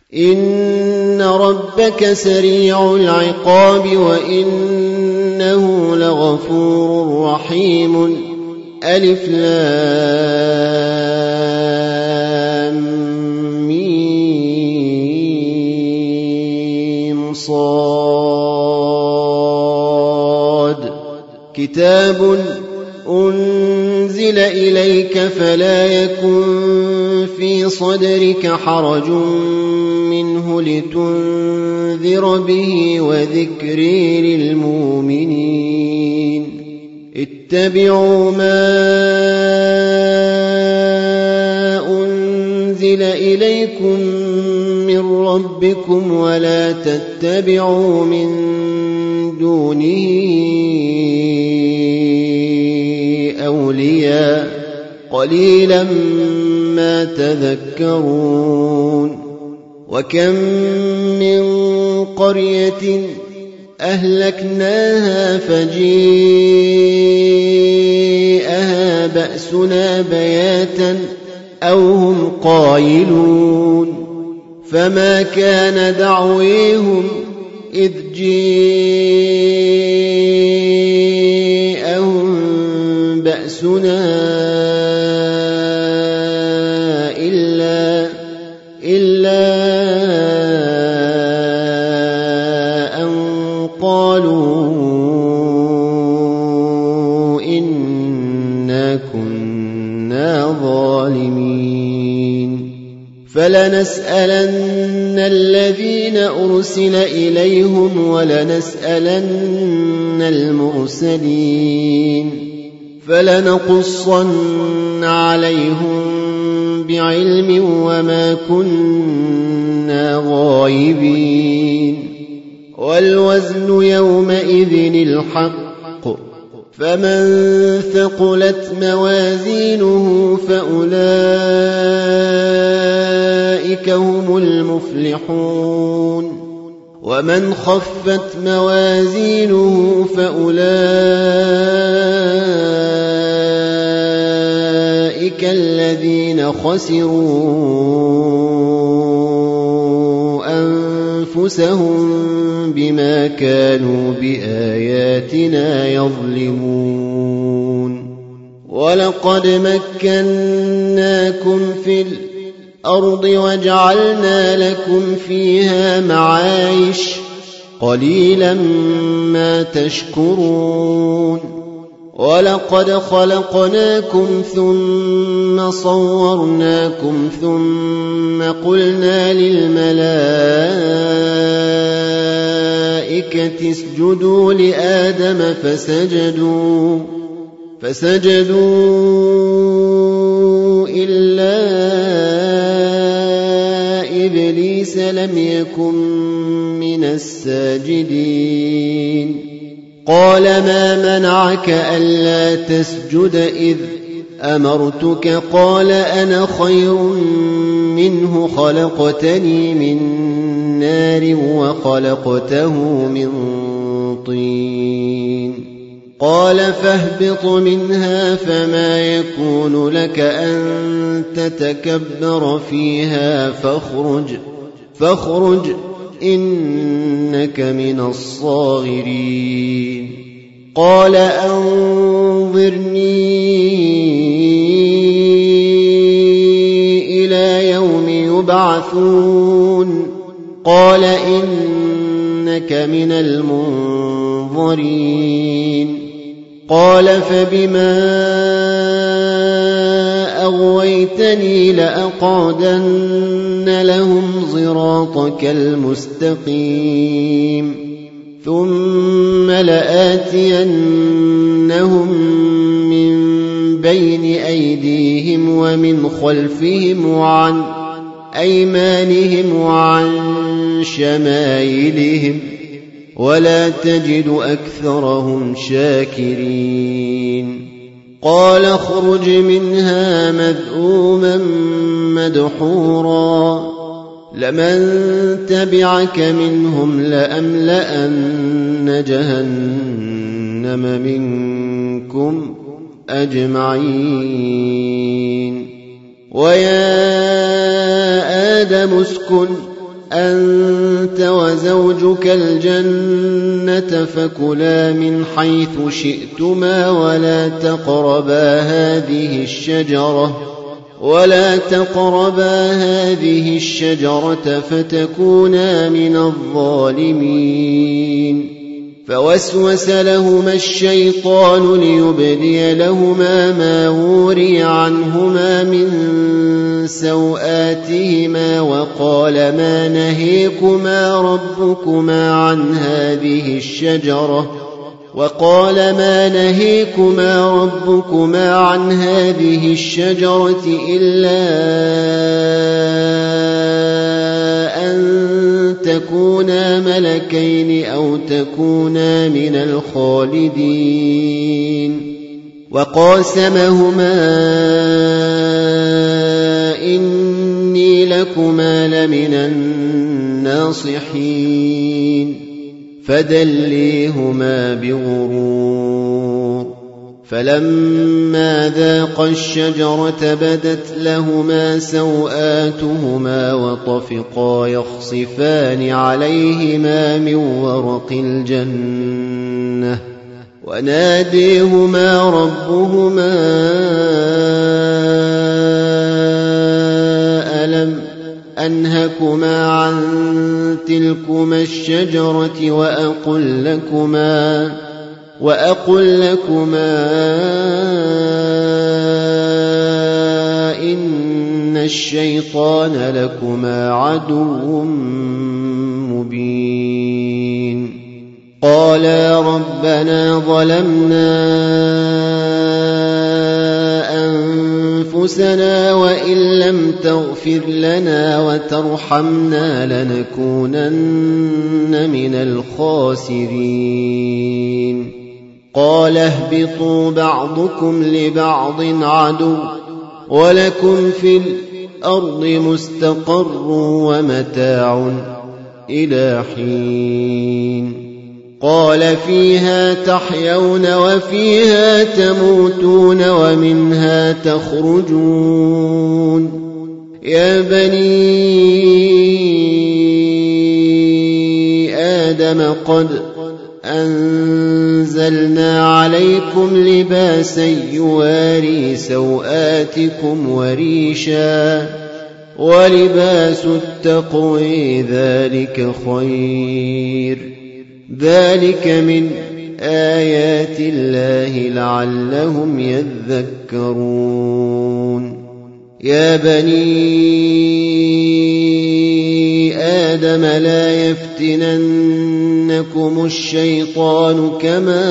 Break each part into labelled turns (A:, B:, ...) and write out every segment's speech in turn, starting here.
A: إن ربك سريع العقاب وإنه لغفور رحيم. ألف لام ميم صاد. كتاب أنزل إليك فلا يكن في صدرك حرج منه لتنذر به وذكر للمؤمنين. اتبعوا ما أنزل إليكم من ربكم ولا تتبعوا من دونه أولياء قليلا ما تذكرون. وكم من قرية أهلكناها فجيءها بأسنا بياتا أو هم قائلون. فما كان دعويهم إذ جيءهم بأسنا إلا أن قالوا إنا كنا ظالمين. فلنسألن الذين أرسل إليهم ولنسألن المرسلين. فلنقصن عليهم بعلم وما كنا غائبين. والوزن يومئذ الحق. فمن ثقلت موازينه فأولئك هم المفلحون. ومن خفت موازينه فأولئك الذين خسروا أنفسهم بما كانوا بآياتنا يظلمون. ولقد مكناكم في الأرض وجعلنا لكم فيها معايش قليلا ما تشكرون. ولقد خلقناكم ثم صورناكم ثم قلنا للملائكة اسجدوا لآدم فسجدوا إلا إبليس لم يكن من الساجدين. قال ما منعك ألا تسجد إذ أمرتك؟ قال أنا خير منه خلقتني من نار وخلقته من طين. قال فاهبط منها فما يكون لك أن تتكبر فيها فاخرج إنك من الصاغرين. قال أنظرني إلى يوم يبعثون. قال إنك من المنظرين. قال فبما أغويتني لأقعدن لهم صراطك المستقيم ثم لآتينهم من بين أيديهم ومن خلفهم وعن أيمانهم وعن شمائلهم ولا تجد أكثرهم شاكرين. قال اخرج منها مذءوما مدحورا لمن تبعك منهم لأملأن جهنم منكم أجمعين. ويا آدم اسكن أنت وزوجك الجنة فكلا من حيث شئتما ولا تقربا هذه الشجرة فتكونا من الظالمين. فوسوس لهما الشيطان ليبدي لهما ما وري عنهما من سوآتهما وقال ما نهيكما ربكما عن هذه الشجرة إلا أن تكونا ملكين أو تكونا من الخالدين. وقاسمهما إني لكما لمن الناصحين فدليهما بغرور. فلما ذاقا الشجرة بدت لهما سوآتهما وطفقا يخصفان عليهما من ورق الجنة وناديهما ربهما ألم أنهكما عن تلكما الشجرة وأقل لكما إن الشيطان لكما عدو مبين. قالا ربنا ظلمنا أنفسنا وإن لم تغفر لنا وترحمنا لنكونن من الخاسرين. قال اهبطوا بعضكم لبعض عدو ولكم في الأرض مستقر ومتاع إلى حين. قال فيها تحيون وفيها تموتون ومنها تخرجون. يا بني آدم قد أنزلنا عليكم لباسا يواري سوآتكم وريشا ولباس التقوى ذلك خير. ذلك من آيات الله لعلهم يذكرون. يا بني آدم لا يفتننكم الشيطان كما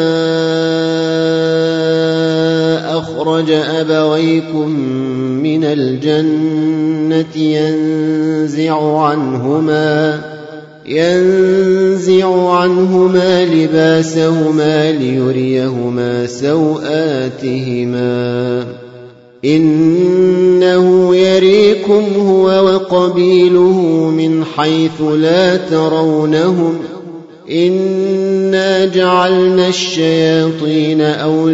A: أخرج أبويكم من الجنة ينزع عنهما لباسهما ليريهما سوآتهما إنه يريكم هو وقبيله من حيث لا ترونهم إنا جعلنا الشياطين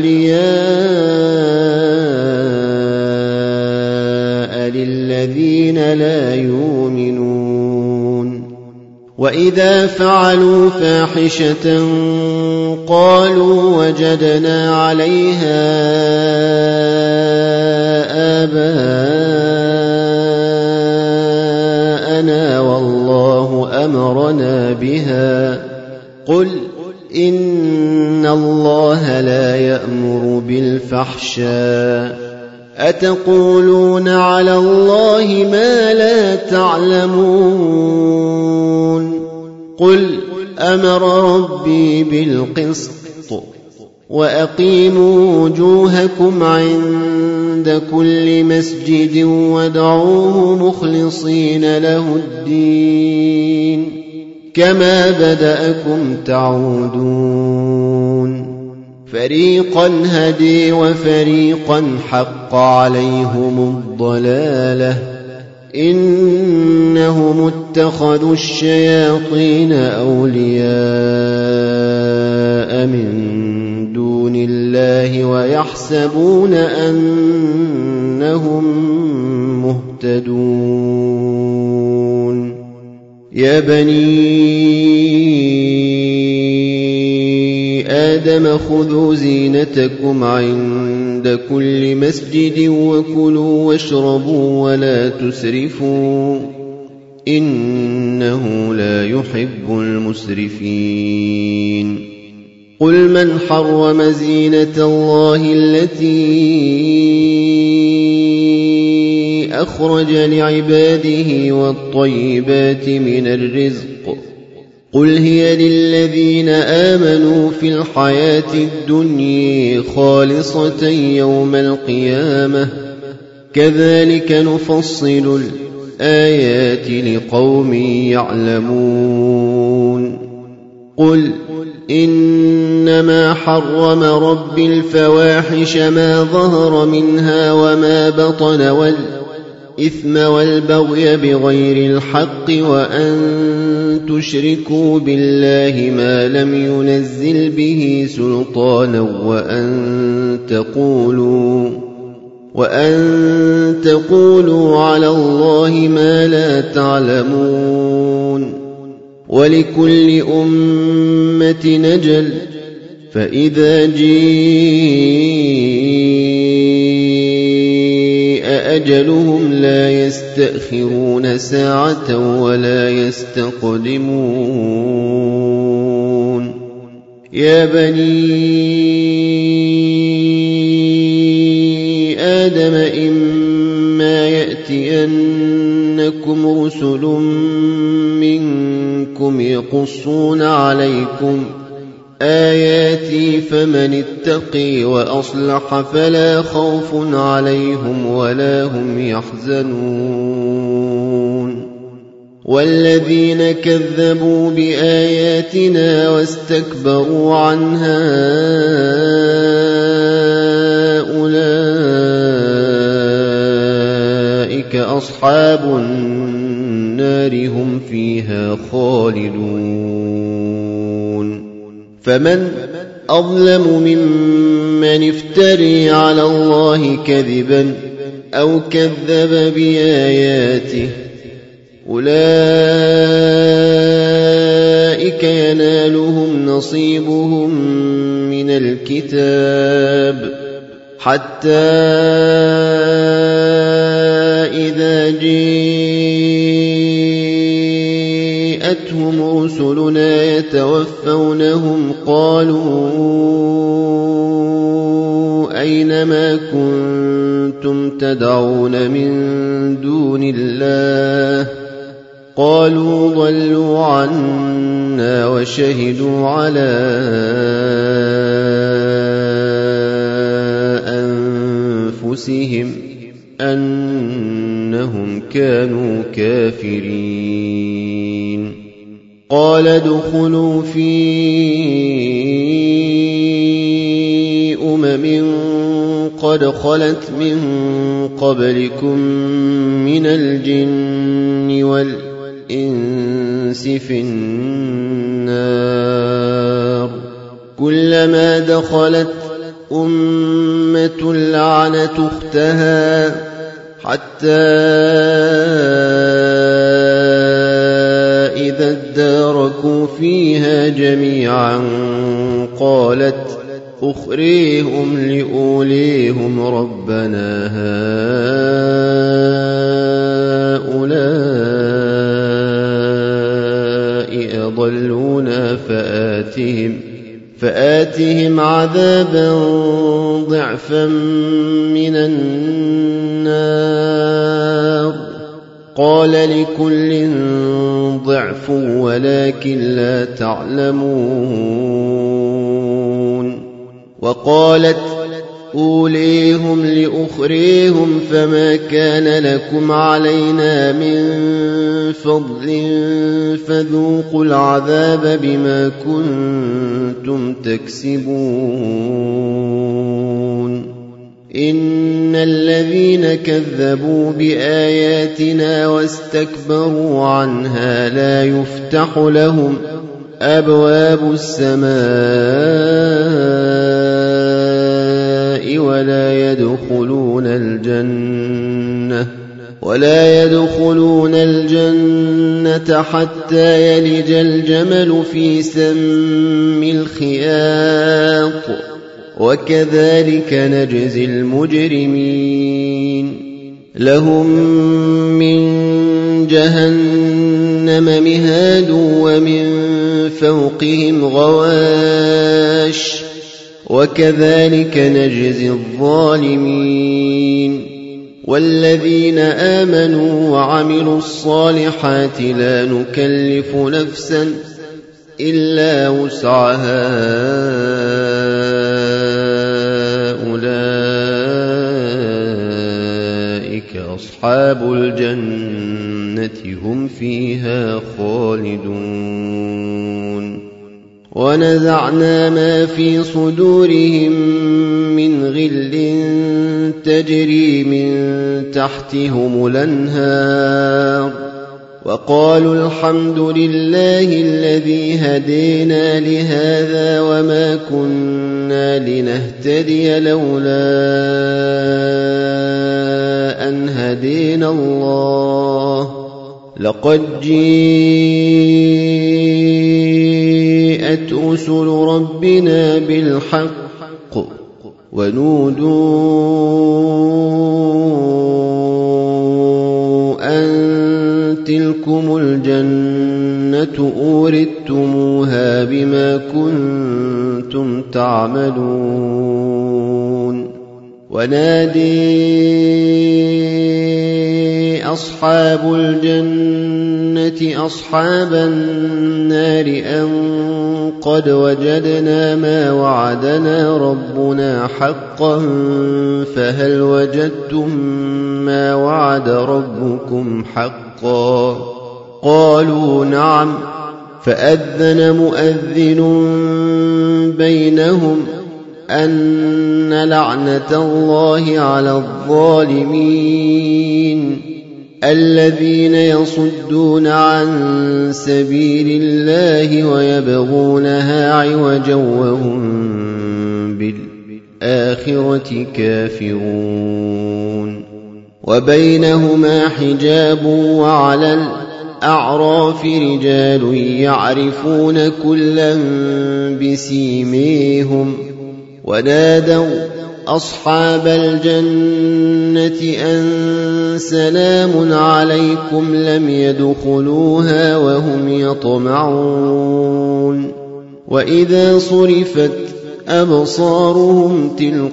A: أولياء للذين لا يؤمنون. وإذا فعلوا فاحشة قالوا وجدنا عليها آباءنا والله أمرنا بها. قل إن الله لا يأمر بالفحشاء أتقولون على الله ما لا تعلمون. قل أمر ربي بالقسط وأقيموا وجوهكم عند كل مسجد وادعوه مخلصين له الدين كما بدأكم تعودون. فريقا هدي وفريقا حق عليهم الضلالة إنهم اتخذوا الشياطين أولياء من دون الله ويحسبون أنهم مهتدون. يا بني آدم خذوا زينتكم عند كل مسجد وكلوا واشربوا ولا تسرفوا إنه لا يحب المسرفين قل من حرم زينة الله التي أخرج لعباده والطيبات من الرزق قل هي للذين آمنوا في الحياة الدنيا خالصة يوم القيامة كذلك نفصل الآيات لقوم يعلمون قل إنما حرم ربي الفواحش ما ظهر منها وما بطن والإثم والبغي بغير الحق وأن تشركوا بالله ما لم ينزل به سلطانا وأن تقولوا على الله ما لا تعلمون ولكل أمة نجل فإذا جاء أجلهم لا يستأخرون ساعة ولا يستقدمون يا بني آدم إما يأتينكم رسل منكم يقصون عليكم آياتي فمن اتقي وأصلح فلا خوف عليهم ولا هم يحزنون والذين كذبوا بآياتنا واستكبروا عنها أولئك أصحاب النار هم فيها خالدون فمن أظلم ممن افتري على الله كذبا أو كذب بآياته أولئك ينالهم نصيبهم من الكتاب حتى إذا جاءتهم رسلنا يتوفونهم قالوا أين ما كنتم تدعون من دون الله قالوا ضلوا عنا وشهدوا على أنفسهم أنهم كانوا كافرين قال ادخلوا في قد خلت من قبلكم من الجن والإنس في النار كلما دخلت أمة لعنت أختها حتى إذا اداركوا فيها جميعا قالت أخريهم لأوليهم ربنا هؤلاء أضلونا فآتهم عذابا ضعفا من النار قال لكل ضعف ولكن لا تعلمون وقالت أوليهم لأخريهم فما كان لكم علينا من فضل فذوقوا العذاب بما كنتم تكسبون إن الذين كذبوا بآياتنا واستكبروا عنها لا يفتح لهم أبواب السماء ولا يدخلون الجنة ولا يدخلون الجنة حتى يلج الجمل في سم الخياط وكذلك نجزي المجرمين لهم من جهنم مهاد ومن فوقهم غواش وكذلك نجزي الظالمين والذين آمنوا وعملوا الصالحات لا نكلف نفسا إلا وسعها أولئك أصحاب الجنة هم فيها خالدون ونزعنا ما في صدورهم من غل تجري من تحتهم الأنهار وقالوا الحمد لله الذي هدينا لهذا وما كنا لنهتدي لولا أن هدينا الله لقد جاءت رسل ربنا بالحق ونودوا أن تلكم الجنة أورثتموها بما كنتم تعملون ونادي أصحاب الجنة أصحاب النار أن قد وجدنا ما وعدنا ربنا حقا فهل وجدتم ما وعد ربكم حقا قالوا نعم فأذن مؤذن بينهم أن لعنة الله على الظالمين الذين يصدون عن سبيل الله ويبغونها عوجا وهم بالآخرة كافرون وبينهما حجاب وعلى الأعراف رجال يعرفون كلا بسيميهم ونادوا أصحاب الجنة أن سلام عليكم لم يدخلوها وهم يطمعون وإذا صرفت أبصارهم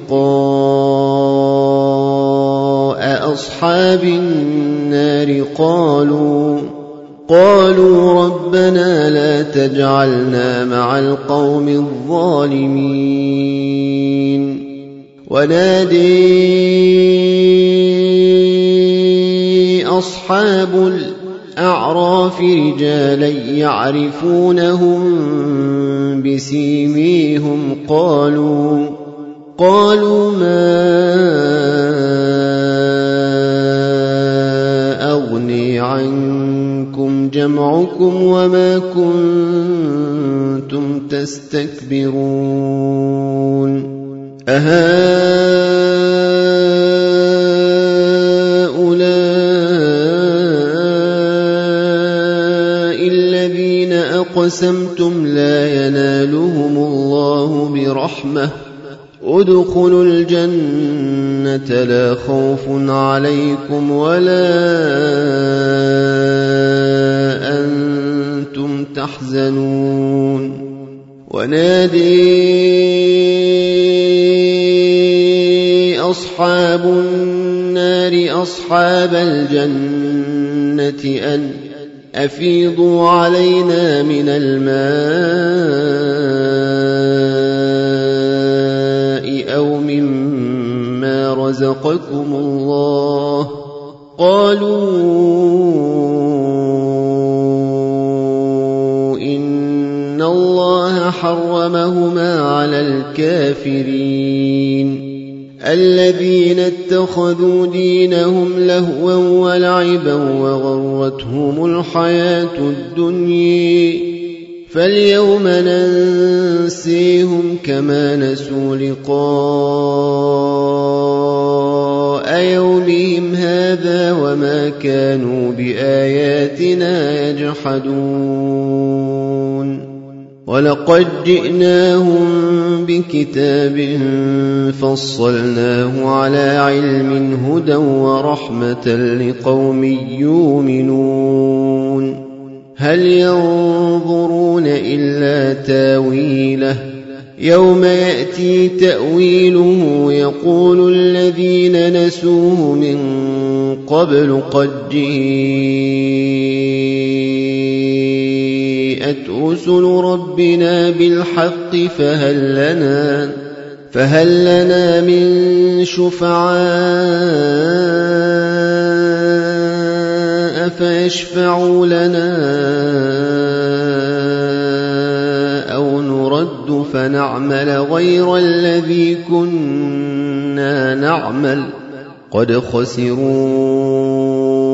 A: تلقاء أصحاب النار قالوا ربنا لا تجعلنا مع القوم الظالمين ونادي أصحاب الأعراف رجالا يعرفونهم بسيميهم قالوا ما أغني عنكم جمعكم وما كنتم تستكبرون أهؤلاء الذين أقسمتم لا ينالهم الله برحمة ادخلوا الجنة لا خوف عليكم ولا أنتم تحزنون ونادي أصحاب النار أصحاب الجنة أن أفيضوا علينا من الماء أو مما رزقكم الله قالوا إن الله حرمهما على الكافرين الذين اتخذوا دينهم لهوا ولعبا وغرتهم الحياة الدنيا فاليوم ننسيهم كما نسوا لقاء يومهم هذا وما كانوا بآياتنا يجحدون ولقد جئناهم بكتاب فصلناه على علم هدى ورحمة لقوم يؤمنون هل ينظرون إلا تاويله يوم يأتي تأويله يقول الذين نسوه من قبل قد جاءت رسل ربنا بالحق فهل لنا من شفعاء فيشفعوا لنا أو نرد فنعمل غير الذي كنا نعمل قد خسروا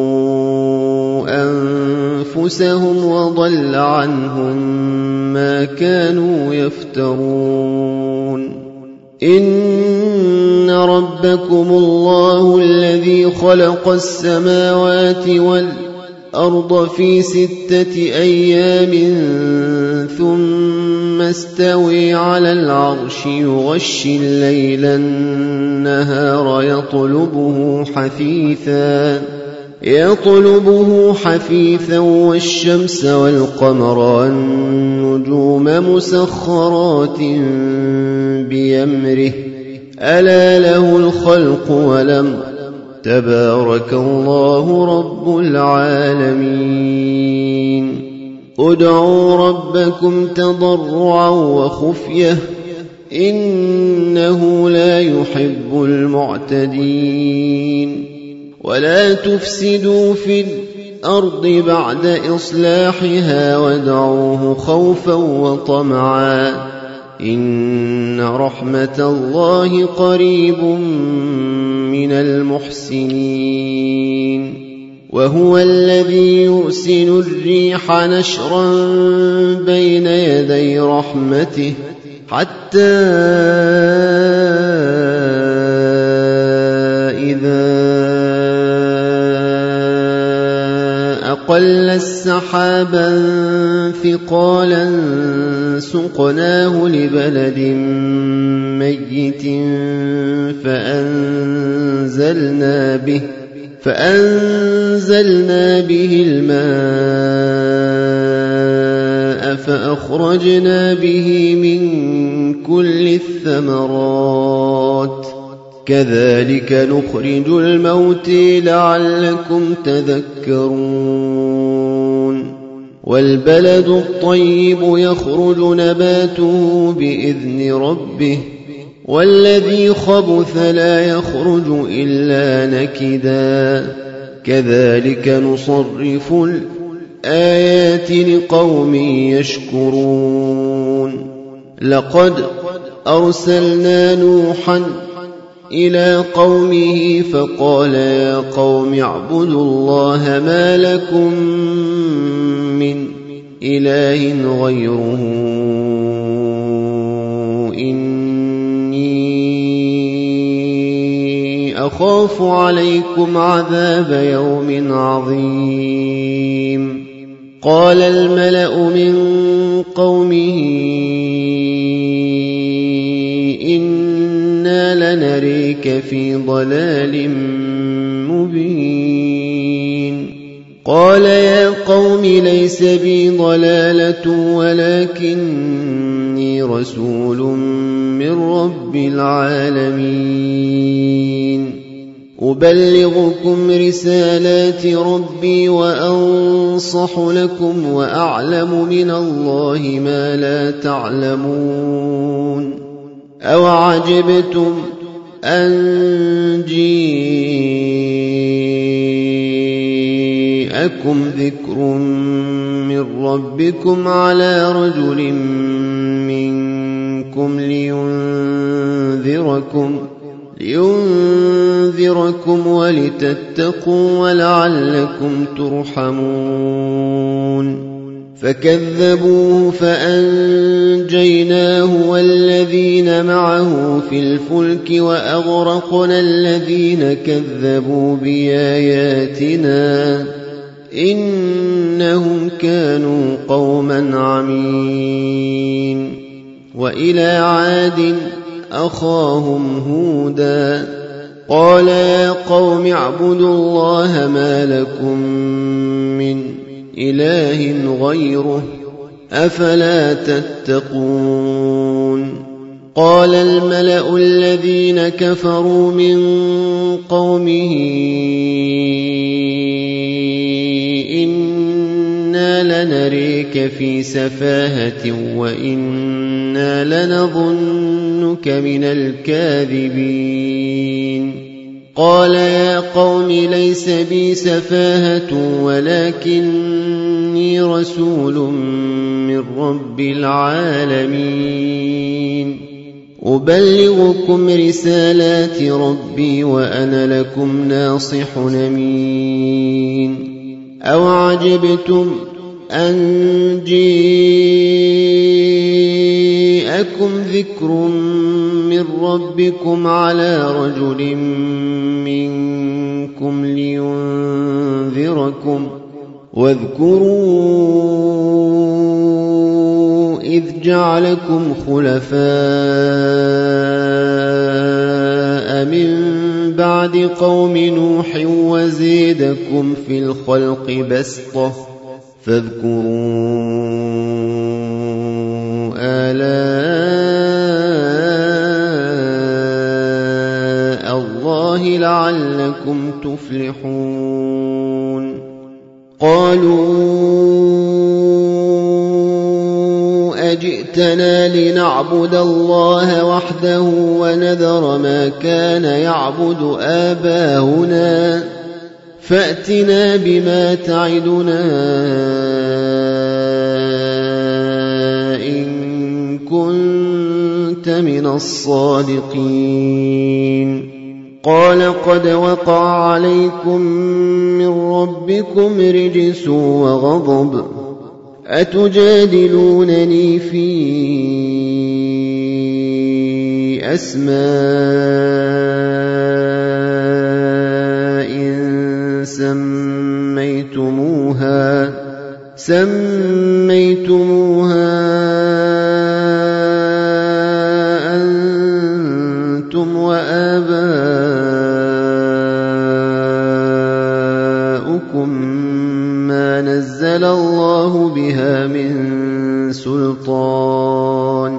A: أنفسهم وضل عنهم ما كانوا يفترون إن ربكم الله الذي خلق السماوات والأرض في 6 أيام ثم استوي على العرش يغشي الليل النهار يطلبه حثيثا والشمس والقمر والنجوم مسخرات بأمره ألا له الخلق والأمر تبارك الله رب العالمين ادعوا ربكم تضرعا وخفية إنه لا يحب المعتدين ولا تفسدوا في الأرض بعد إصلاحها وادعوه خوفا وطمعا إن رحمة الله قريب من المحسنين وهو الذي يرسل الريح نشرا بين يدي رحمته حتى إذا أقل السحابا ثقالا سقناه لبلد ميت فأنزلنا به الماء فأخرجنا به من كل الثمرات كذلك نخرج الموتى لعلكم تذكرون والبلد الطيب يخرج نباته بإذن ربه والذي خبث لا يخرج إلا نكدا كذلك نصرف الآيات لقوم يشكرون لقد أرسلنا نوحا إلى قومه فقال يا قوم اعبدوا الله ما لكم من إله غيره إني أخاف عليكم عذاب يوم عظيم قال الملأ من قومه إنا لنريك في ضلال مبين قال يا قوم ليس بي ضلالة ولكني رسول من رب العالمين أبلغكم رسالات ربي وأنصح لكم وأعلم من الله ما لا تعلمون أوعجبتم أن جاءكم ذكر من ربكم على رجل منكم لينذركم ولتتقوا ولعلكم ترحمون فكذبوه فأنجيناه والذين معه في الفلك وأغرقنا الذين كذبوا بآياتنا إنهم كانوا قوما عمين. وإلى عاد أخاهم هودا قال يا قوم اعبدوا الله ما لكم من إله غيره أفلا تتقون. قال الملأ الذين كفروا من قومه إنا لنريك في سفاهة وإنا لنظنك من الكاذبين. قال يا قوم ليس بي سفاهة ولكني رسول من رب العالمين أبلغكم رسالات ربي وأنا لكم ناصح أمين. أو عجبتم أن جاءكم ذكر من ربكم على رجل منكم لينذركم واذكروا إذ جعلكم خلفاء من بعد قوم نوح وزيدكم في الخلق بسطة فاذكروا آلاء الله لعلكم تفلحون. قالوا أجئتنا لنعبد الله وحده ونذر ما كان يعبد آباؤنا فأتنا بما تعدنا إن كنت من الصادقين. قال قد وقع عليكم من ربكم رجس وغضب أتجادلونني في أسماء سميتموها أنتم وآباؤكم ما نزل الله بها من سلطان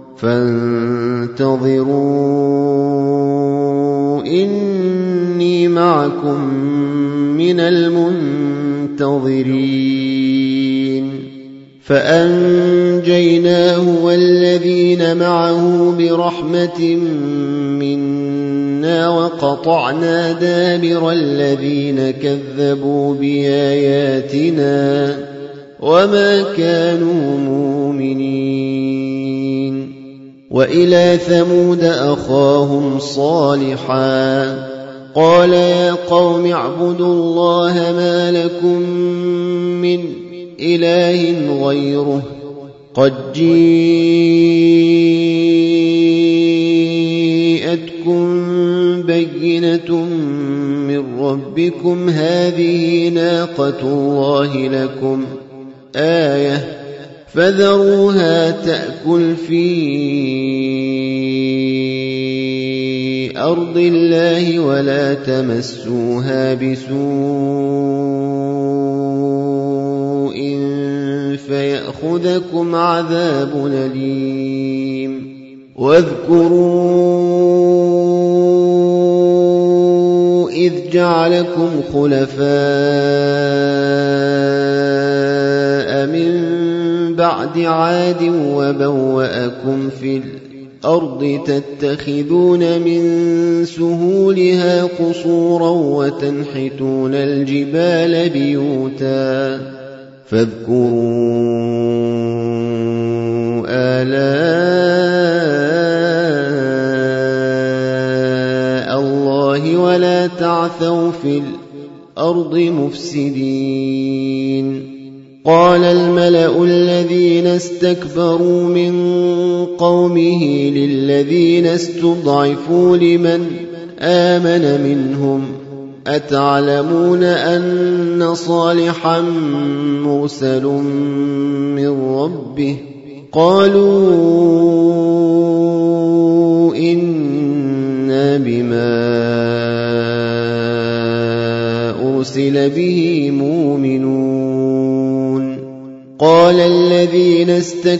A: فانتظروا إني معكم من المنتظرين. فأنجيناه والذين معه برحمة منا وقطعنا دابر الذين كذبوا بآياتنا وما كانوا مؤمنين. وإلى ثمود أخاهم صالحا قال يا قوم اعبدوا الله ما لكم من إله غيره قد جاءتكم بينة من ربكم هذه ناقة الله لكم آية فذروها تأكل في أرض الله ولا تمسوها بسوء فيأخذكم عذاب أليم. واذكروا إذ جعلكم خلفاء من بعد عاد وبوأكم في الأرض تتخذون من سهولها قصورا وتنحتون الجبال بيوتا فاذكروا آلاء الله ولا تعثوا في الأرض مفسدين. قال الملأ الذين استكبروا من قومه للذين استضعفوا لمن آمن منهم أتعلمون أن صالحا مرسل من ربه قالوا إنا بما أرسل به مؤمنون قال الذين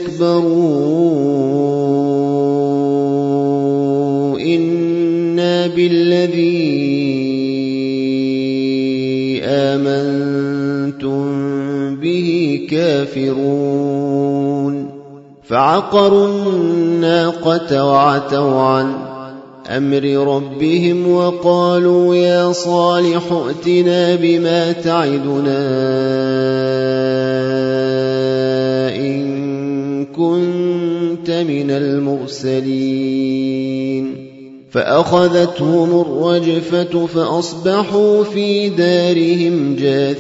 A: استكبروا إنا بالذي آمنتم به كافرون فعقروا الناقة وعتوا عن أمر ربهم وقالوا يا صالح ائتنا بما تعدنا إن كنت من المرسلين فأخذتهم الرجفة فأصبحوا في دارهم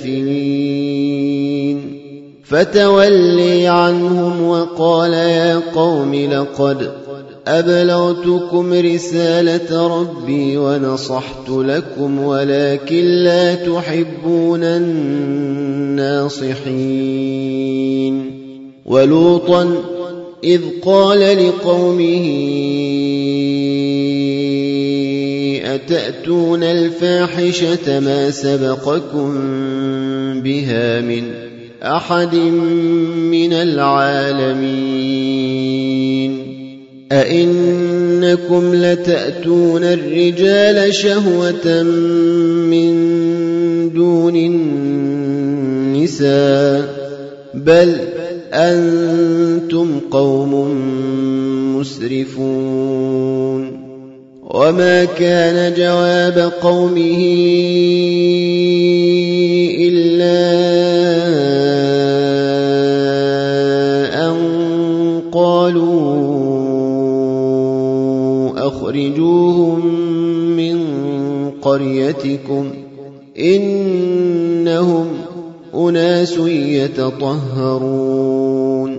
A: جاثمين فتولي عنهم وقال يا قوم لقد أبلغتكم رسالة ربي ونصحت لكم ولكن لا تحبون الناصحين ولوطا إذ قال لقومه أتأتون الفاحشة ما سبقكم بها من أحد من العالمين أئنكم لتأتون الرجال شهوة من دون النساء بل أنتم قوم مسرفون وما كان جواب قومه إلا أن قالوا أخرجوهم من قريتكم إنهم أناس يتطهرون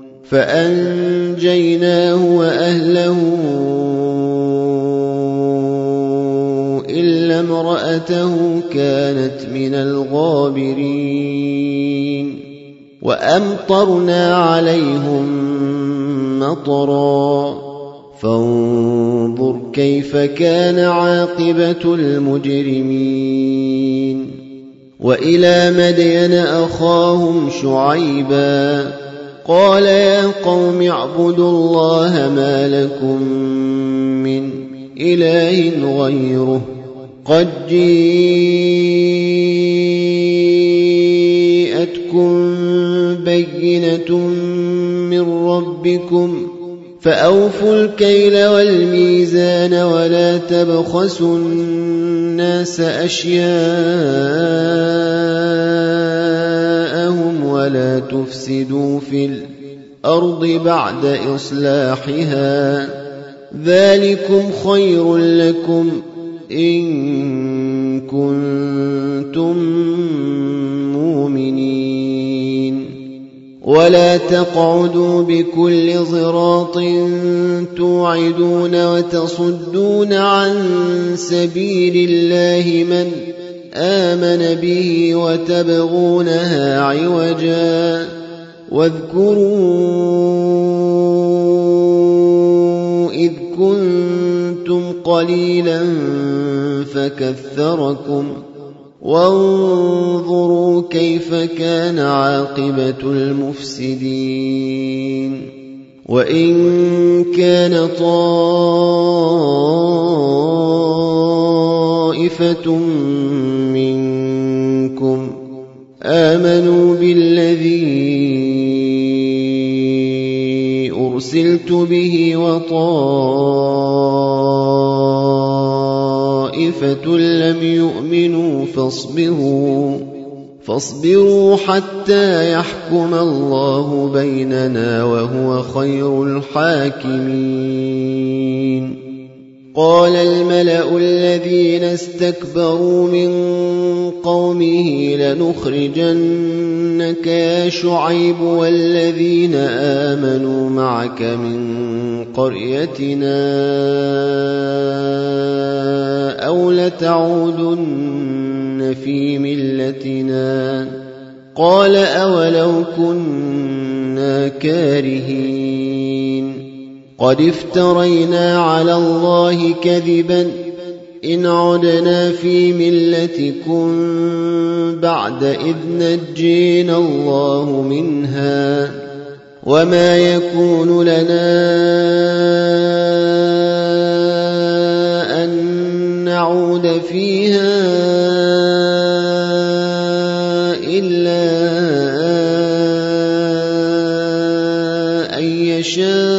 A: فأنجيناه وأهله إلا امرأته كانت من الغابرين وأمطرنا عليهم مطرا فانظر كيف كان عاقبة المجرمين وإلى مدين أخاهم شعيبا قال يا قوم اعبدوا الله ما لكم من إله غيره قد جيءتكم بينة من ربكم فأوفوا الكيل والميزان ولا تبخسوا الناس أشياءهم ولا تفسدوا في الأرض بعد إصلاحها ذلكم خير لكم إن كنتم مؤمنين ولا تقعدوا بكل صراط توعدون وتصدون عن سبيل الله من آمن به وتبغونها عوجا واذكروا إذ كنتم قليلا فكثركم وانظروا كيف كان عاقبة المفسدين وإن كان طائفة منكم آمنوا بالذي أرسلت به وطائفة لم يؤمنوا فاصبروا حتى يحكم الله بيننا وهو خير الحاكمين قال الملأ الذين استكبروا من قومه لنخرجنك يا شعيب والذين آمنوا معك من قريتنا أو لتعودن في ملتنا قال أولو كنا كارهين قد افترينا على الله كذبا إن عدنا في ملتكم بعد إذ نجينا الله منها وما يكون لنا أن نعود فيها إلا أن يشاء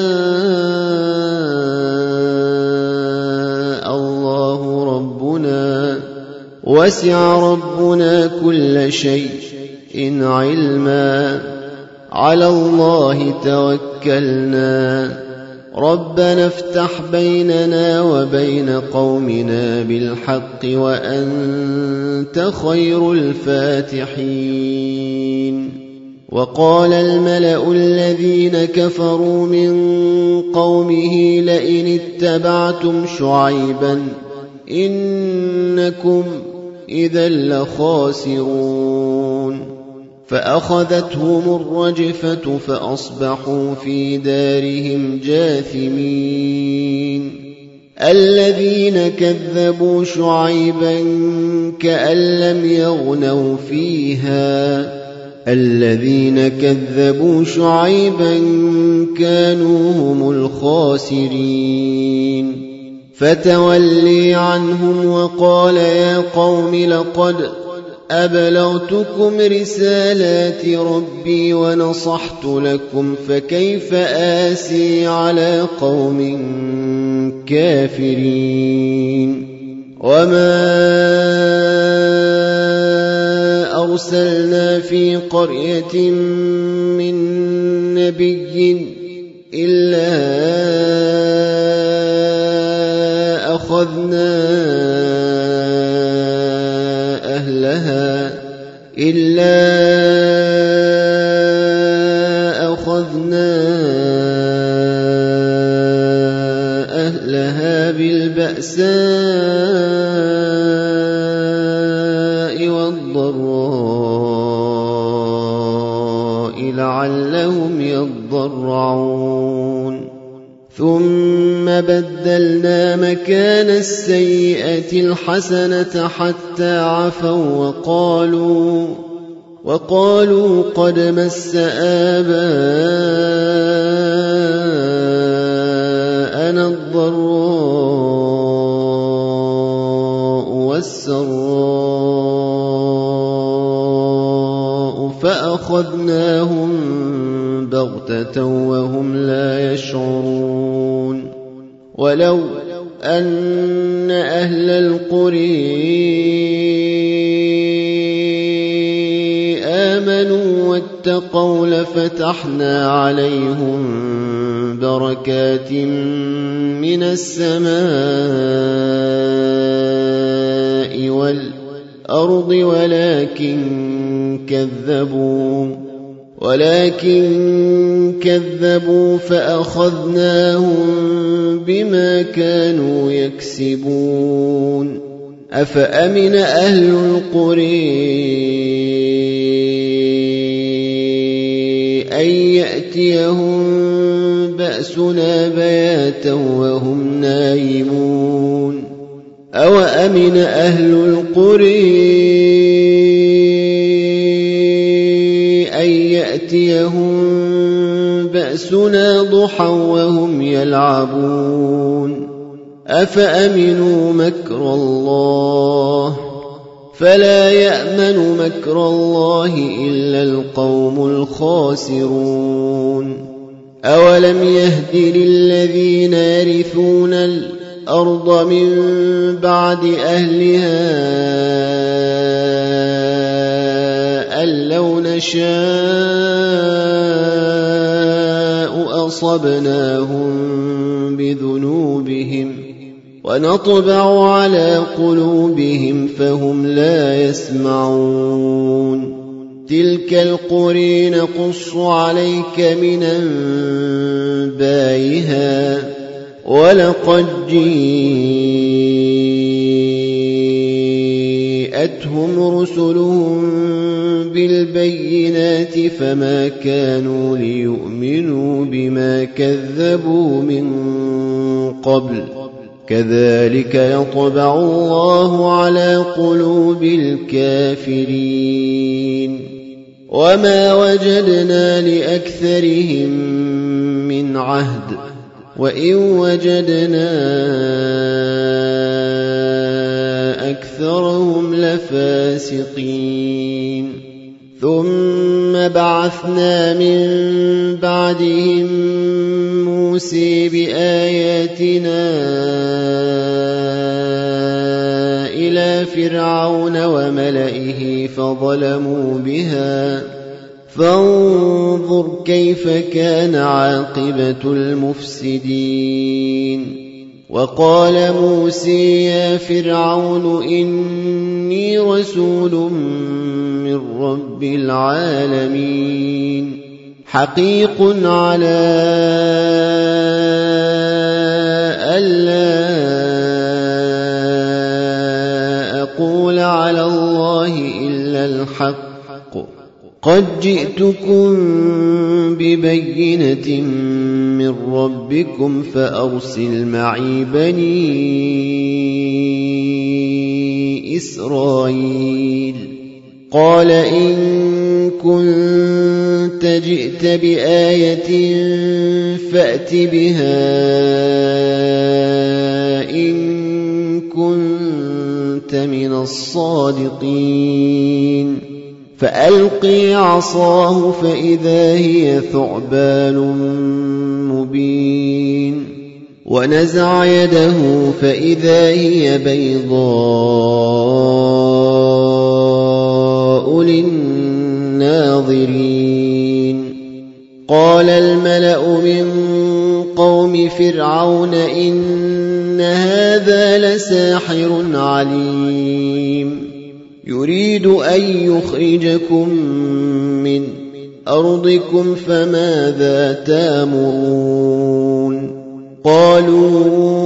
A: وسع ربنا كل شيء إن علما على الله توكلنا ربنا افتح بيننا وبين قومنا بالحق وأنت خير الفاتحين وقال الملأ الذين كفروا من قومه لئن اتبعتم شعيبا إنكم إذا لخاسرون فأخذتهم الرجفة فأصبحوا في دارهم جاثمين الذين كذبوا شعيبا كأن لم يغنوا فيها الذين كذبوا شعيبا كانوا هم الخاسرين فتولي عنهم وقال يا قوم لقد أبلغتكم رسالات ربي ونصحت لكم فكيف آسي على قوم كافرين وما أرسلنا في قرية من نبي إلا أخذنا أهلها بالبأساء والضراء لعلهم يضرعون ثم بدلنا مكان السيئة الحسنة حتى عفوا وقالوا قد مس آباءنا الضراء والسراء فأخذناهم بغتة وهم لا يشعرون ولو أن أهل القرى آمنوا واتقوا لفتحنا عليهم بركات من السماء والأرض ولكن كذبوا فأخذناهم بما كانوا يكسبون أفأمن أهل القرى أن يأتيهم بأسنا بياتا وهم نائمون أوأمن أهل القرى أن يأتيهم بأسنا ضحى وهم يلعبون أفأمنوا مكر الله فلا يأمن مكر الله إلا القوم الخاسرون أولم يهد للذين يرثون الأرض من بعد أهلها أن لو نشاء أصبناهم بذنوبهم ونطبع على قلوبهم فهم لا يسمعون تلك القرى نقص عليك من أنبائها ولقد جاءتهم رسلهم بالبينات فما كانوا ليؤمنوا بما كذبوا من قبل كذلك يطبع الله على قلوب الكافرين وما وجدنا لأكثرهم من عهد وإن وجدنا أكثرهم لفاسقين ثم بعثنا من بعدهم موسى بآياتنا إلى فرعون وملئه فظلموا بها فانظر كيف كان عاقبة المفسدين وقال موسى يا فرعون إني رسول من رب العالمين حقيق على ألا أقول على الله إلا الحق قد جئتكم ببينة من ربكم فأرسل معي بني إسرائيل قال إن كنت جئت بآية فأت بها إن كنت من الصادقين فألقي عصاه فإذا هي ثعبان مبين ونزع يده فإذا هي بيضاء للناظرين قال الملأ من قوم فرعون إن هذا لساحر عليم يريد أن يخرجكم من أرضكم فماذا تأمرون قالوا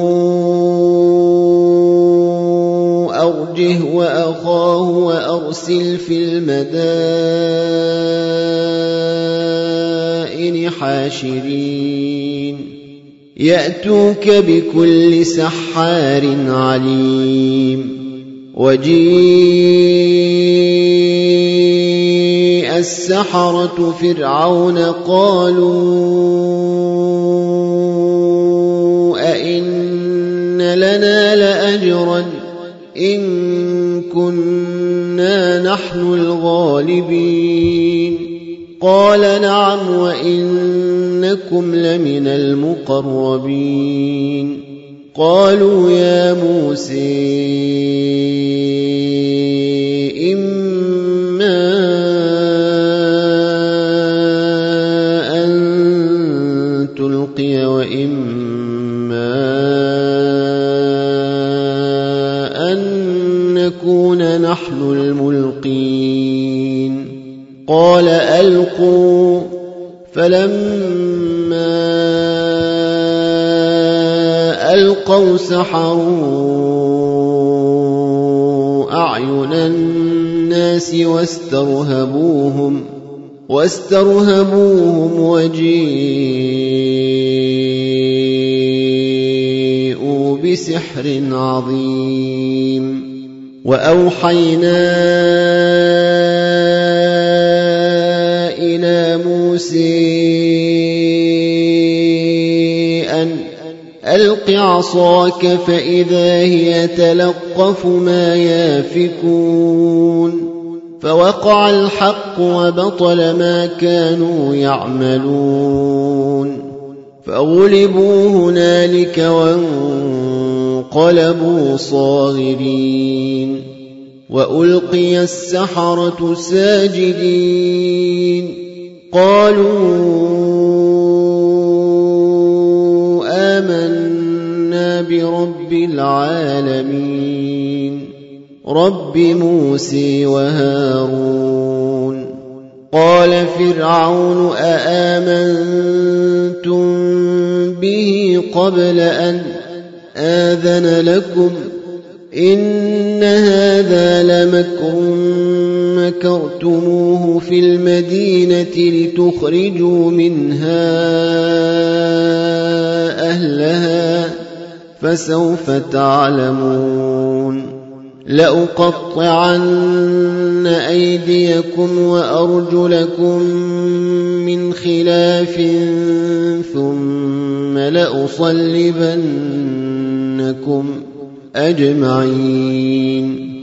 A: أرجه وأخاه وأرسل في المدائن حاشرين يأتوك بكل سحار عليم وجيء السحرة فرعون قالوا أئن لنا لأجرا إن كنا نحن الغالبين قال نعم وإنكم لمن المقربين قالوا يا موسى إما أن تلقي وإما أن نكون نحن الملقين قال ألقوا فلما ألقوا سحروا أعين الناس واسترهبوهم وجيءوا بسحر عظيم وأوحينا إلى موسى أن ألق عصاك فإذا هي تلقف ما يافكون فوقع الحق وبطل ما كانوا يعملون فغلبوا هنالك وانقلبوا صاغرين وألقي السحرة ساجدين قالوا آمنا برب رب العالمين رب موسى وهارون. قال فرعون أآمنتم به قبل أن آذن لكم إن هذا لمكر مكرتموه في المدينة لتخرجوا منها أهلها فسوف تعلمون. لأقطعن أيديكم وأرجلكم من خلاف ثم لأصلبنكم أجمعين.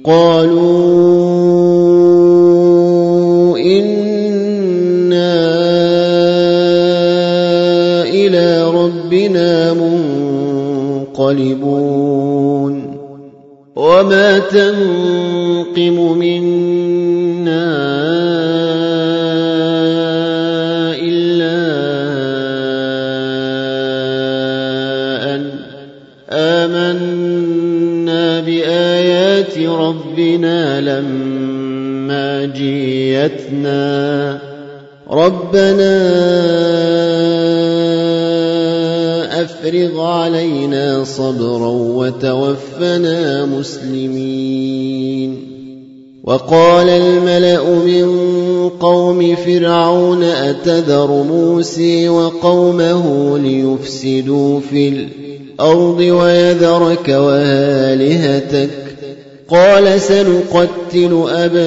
A: قالوا إنا إلى ربنا منقلبون. وما تنقم منا إلا أن آمنا بآيات ربنا لما جيتنا ربنا أفرغ علينا صبرا وتوفنا مسلمين. وقال الملأ من قوم فرعون أتذر موسى وقومه ليفسدوا في الأرض ويذرك وآلهتك قال سنقتل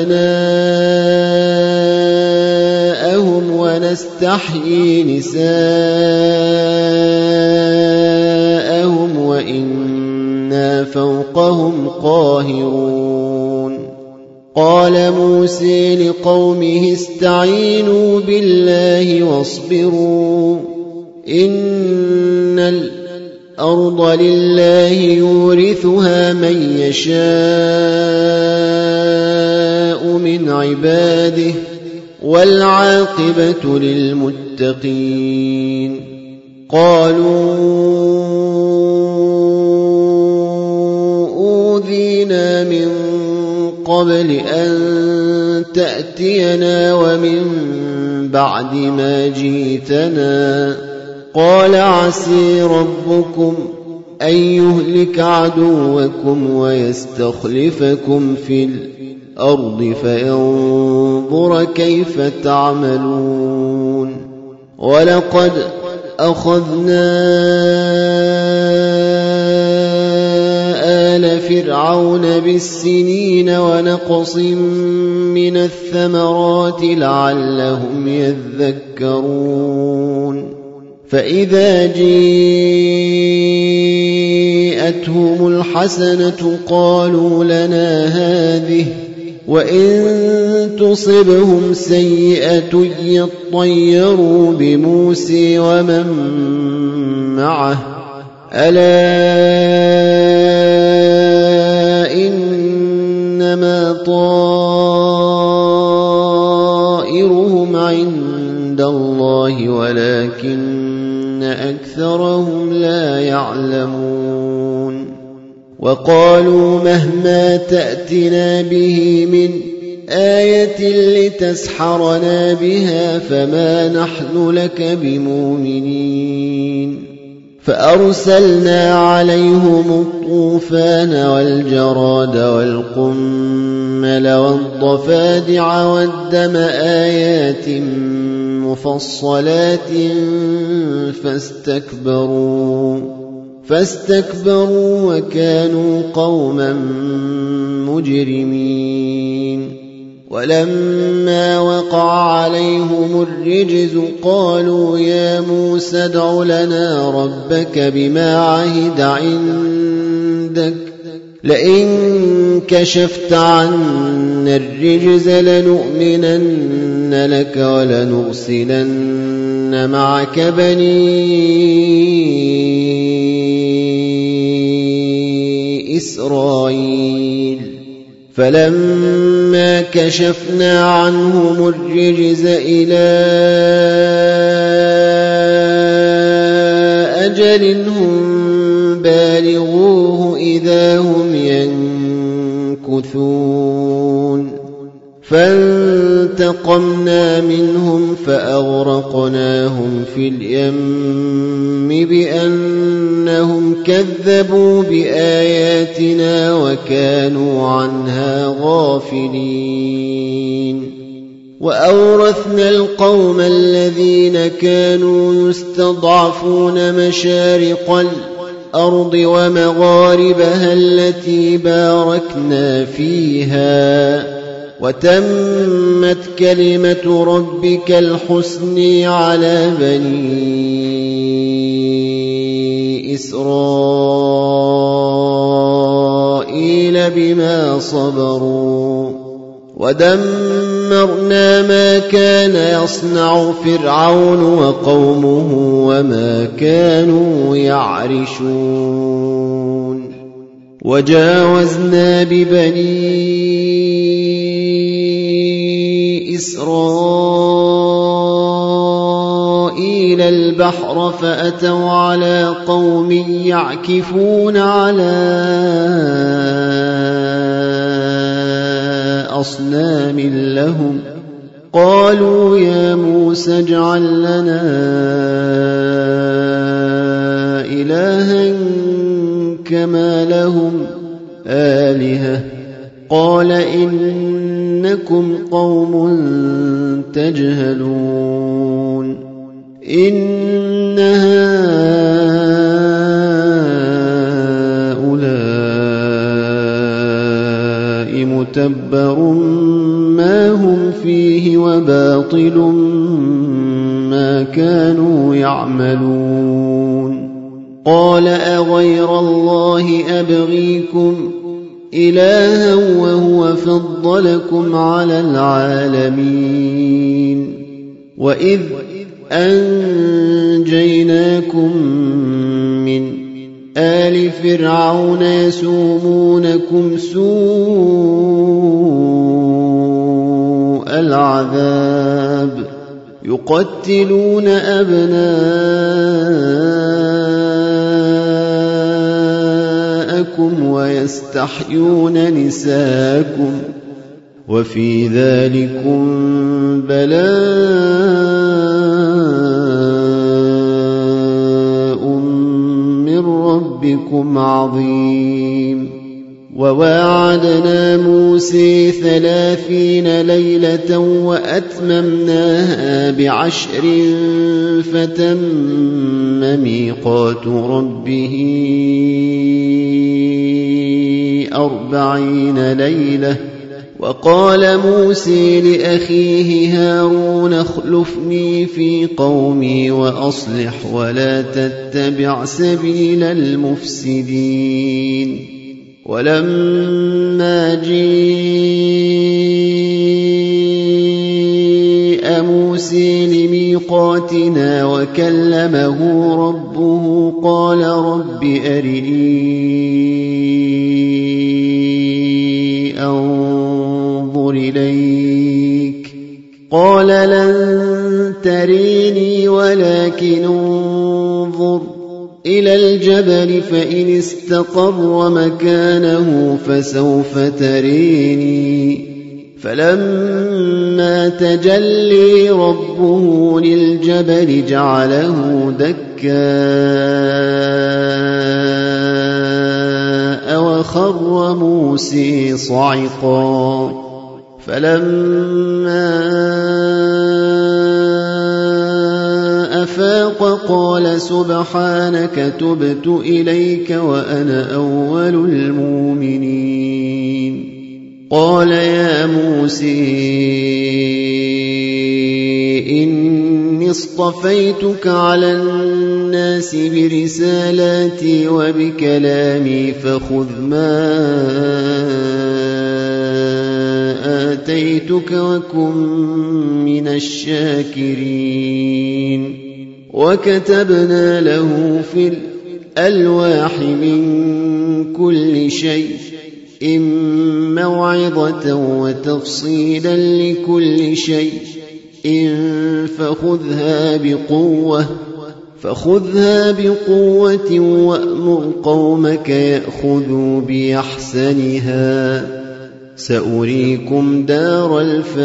A: أبناءهم ونستحيي نساءهم وإنا فوقهم قاهرون. قال موسى لقومه استعينوا بالله واصبروا إن الأرض لله يورثها من يشاء من عباده والعاقبة للمتقين. قالوا أوذينا من قبل أن تأتينا ومن بعد ما جئتنا قال عسى ربكم أن يهلك عدوكم ويستخلفكم في الأرض فينظر كيف تعملون. ولقد أخذنا آل فرعون بالسنين ونقص من الثمرات لعلهم يذكرون. فإذا جاءتهم الحسنة قالوا لنا هذه وإن تصبهم سيئة يطيروا بموسى ومن معه ألا إنما طائرهم عند الله ولكن أكثرهم لا يعلمون. وقالوا مهما تأتنا به من آية لتسحرنا بها فما نحن لك بمؤمنين. فأرسلنا عليهم الطوفان والجراد والقمل والضفادع والدم آيات مفصلات فاستكبروا وكانوا قوما مجرمين. ولما وقع عليهم الرجز قالوا يا موسى ادع لنا ربك بما عهد عندك لئن كشفت عنا الرجز لنؤمنن لك ولنرسلن معك بني إسرائيل. فلما كشفنا عنهم الرجز إلى أجل هم بالغوه يمكثون فانتقمنا منهم فأغرقناهم في اليم بأنهم كذبوا بآياتنا وكانوا عنها غافلين وأورثنا القوم الذين كانوا يستضعفون مشارق الأرض ومغاربها التي باركنا فيها وتمت كلمة ربك الحسنى على بني إسرائيل بما صبروا ودمرنا ما كان يصنع فرعون وقومه وما كانوا يعرشون وجاوزنا ببني إسرائيل البحر فأتوا على قوم يعكفون على أصنام لهم قالوا يا موسى اجعل لنا إلها كما لهم آلهة قال إنكم قوم تجهلون إن هؤلاء متبر ما هم فيه وباطل ما كانوا يعملون قال أغير الله أبغيكم إلها وهو فضلكم على العالمين وإذ أنجيناكم من آل فرعون يسومونكم سوء العذاب يقتلون أبناءكم ويستحيون نساءكم وفي ذلكم بلاء من ربكم عظيم وواعدنا موسى 30 ليلة وأتممناها ب10 فتم ميقات ربه 40 ليلة وقال موسى لأخيه هارون اخلفني في قومي وأصلح ولا تتبع سبيل المفسدين ولما جاء موسى لميقاتنا وكلمه ربه قال رب أرني أنظر إليك قال لن تريني ولكن انظر إلى الجبل فإن استقر مكانه فسوف تريني فلما تجلي ربه للجبل جعله دكاء وخر موسى صعقا فلما أفاق قال سبحانك تبت إليك وأنا أول المؤمنين قال يا موسى إني اصطفيتك على الناس برسالاتي وبكلامي فخذ ما آتيتك وكن من الشاكرين وكتبنا له في الألواح من كل شيء موعظة وتفصيلا لكل شيء فخذها بقوة وأمر قومك يأخذوا بأحسنها سأريكم دار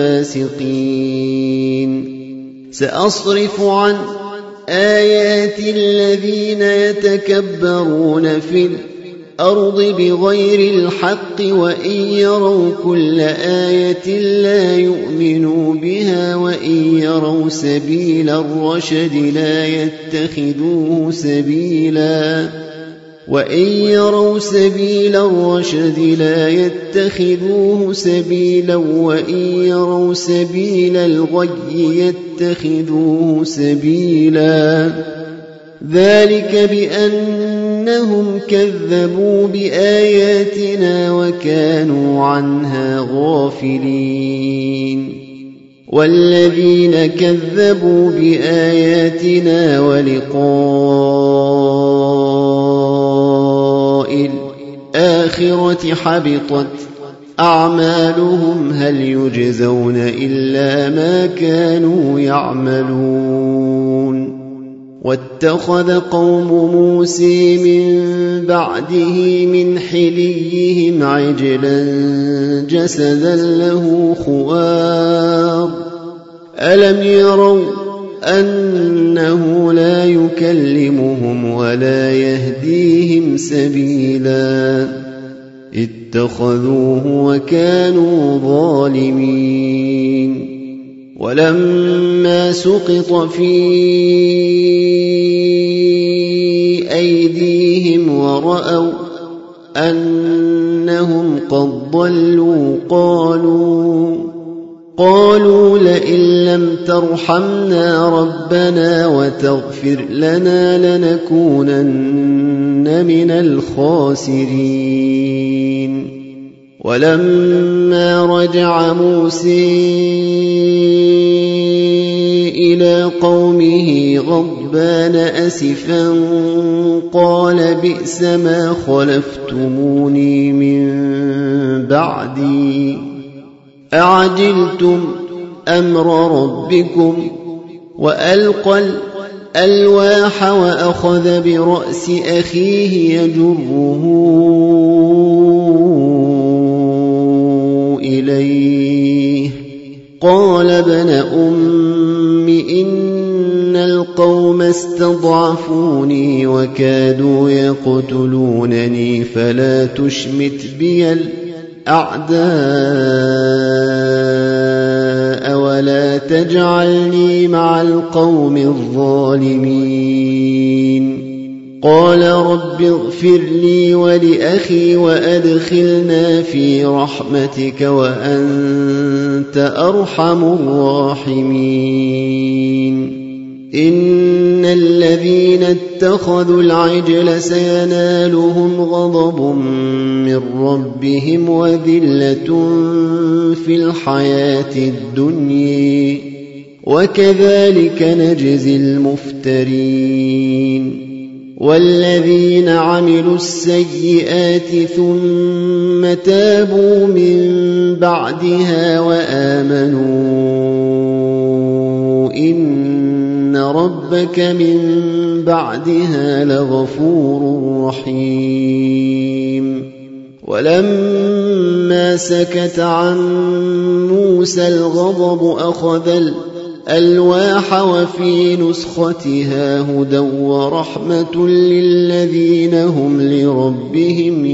A: الفاسقين سأصرف عن آيات الذين يتكبرون في الأرض بغير الحق وإن يروا كل آية لا يؤمنوا بها وإن يروا سبيل الرشد لا يتخذوه سبيلا وإن يروا سبيل الرشد لا يتخذوه سبيلا وإن يروا سبيل الغي يتخذوه سبيلا ذلك بأنهم كذبوا بآياتنا وكانوا عنها غافلين والذين كذبوا بآياتنا ولقاء الآخرة حبطت أعمالهم هل يجزون إلا ما كانوا يعملون واتخذ قوم موسى من بعده من حليهم عجلا جسدا له خوار ألم يروا أنه لا يكلمهم ولا يهديهم سبيلا اتخذوه وكانوا ظالمين ولما سقط في أيديهم ورأوا أنهم قد ضلوا قالوا لئن لم ترحمنا ربنا وتغفر لنا لنكونن من الخاسرين ولما رجع موسى إلى قومه غضبان أسفا قال بئس ما خلفتموني من بعدي أعجلتم أمر ربكم وألقى الألواح وأخذ برأس أخيه يجره إليه قال ابن أم إن القوم استضعفوني وكادوا يقتلونني فلا تشمت بي الأعداء ولا تجعلني مع القوم الظالمين قال رب اغفر لي ولأخي وأدخلنا في رحمتك وأنت أرحم الراحمين إن الذين اتخذوا العجل سينالهم غضب من ربهم وذلة في الحياة الدنيا وكذلك نجزي المفترين والذين عملوا السيئات ثم تابوا من بعدها وآمنوا إن ربك من بعدها لغفور رحيم ولما سكت عن موسى الغضب أخذ الألواح وفي نسختها هدى ورحمة للذين هم لربهم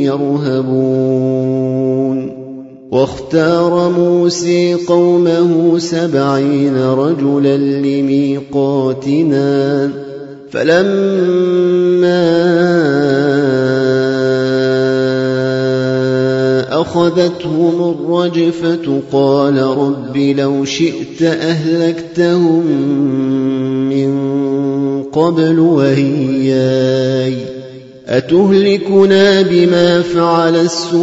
A: يرهبون واختار موسى قومه 70 رجلا لميقاتنا فلما أخذتهم الرجفة قال رب لو شئت أهلكتهم من قبل وإياي أتهلكنا بما فعل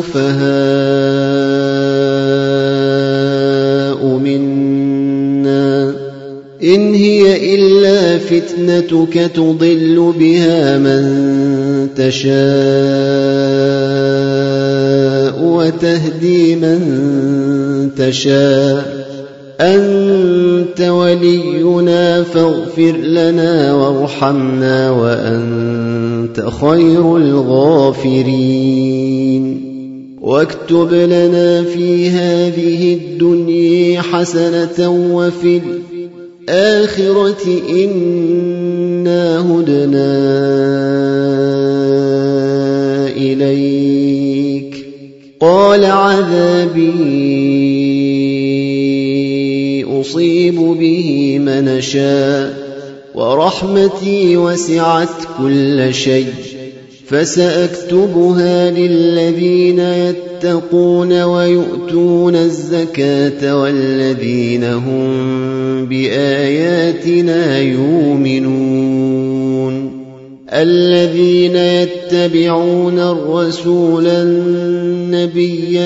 A: السفهاء منا إن هي إلا فتنتك تضل بها من تشاء وتهدي من تشاء أنت ولينا فاغفر لنا وارحمنا وأنت خير الغافرين واكتب لنا في هذه الدنيا حسنة وفي الآخرة إنا هدنا إليك. قال عذابي أصيب به من أشاء ورحمتي وسعت كل شيء فسأكتبها للذين يتقون ويؤتون الزكاة والذين هم بآياتنا يؤمنون. الذين يتبعون الرسول النبي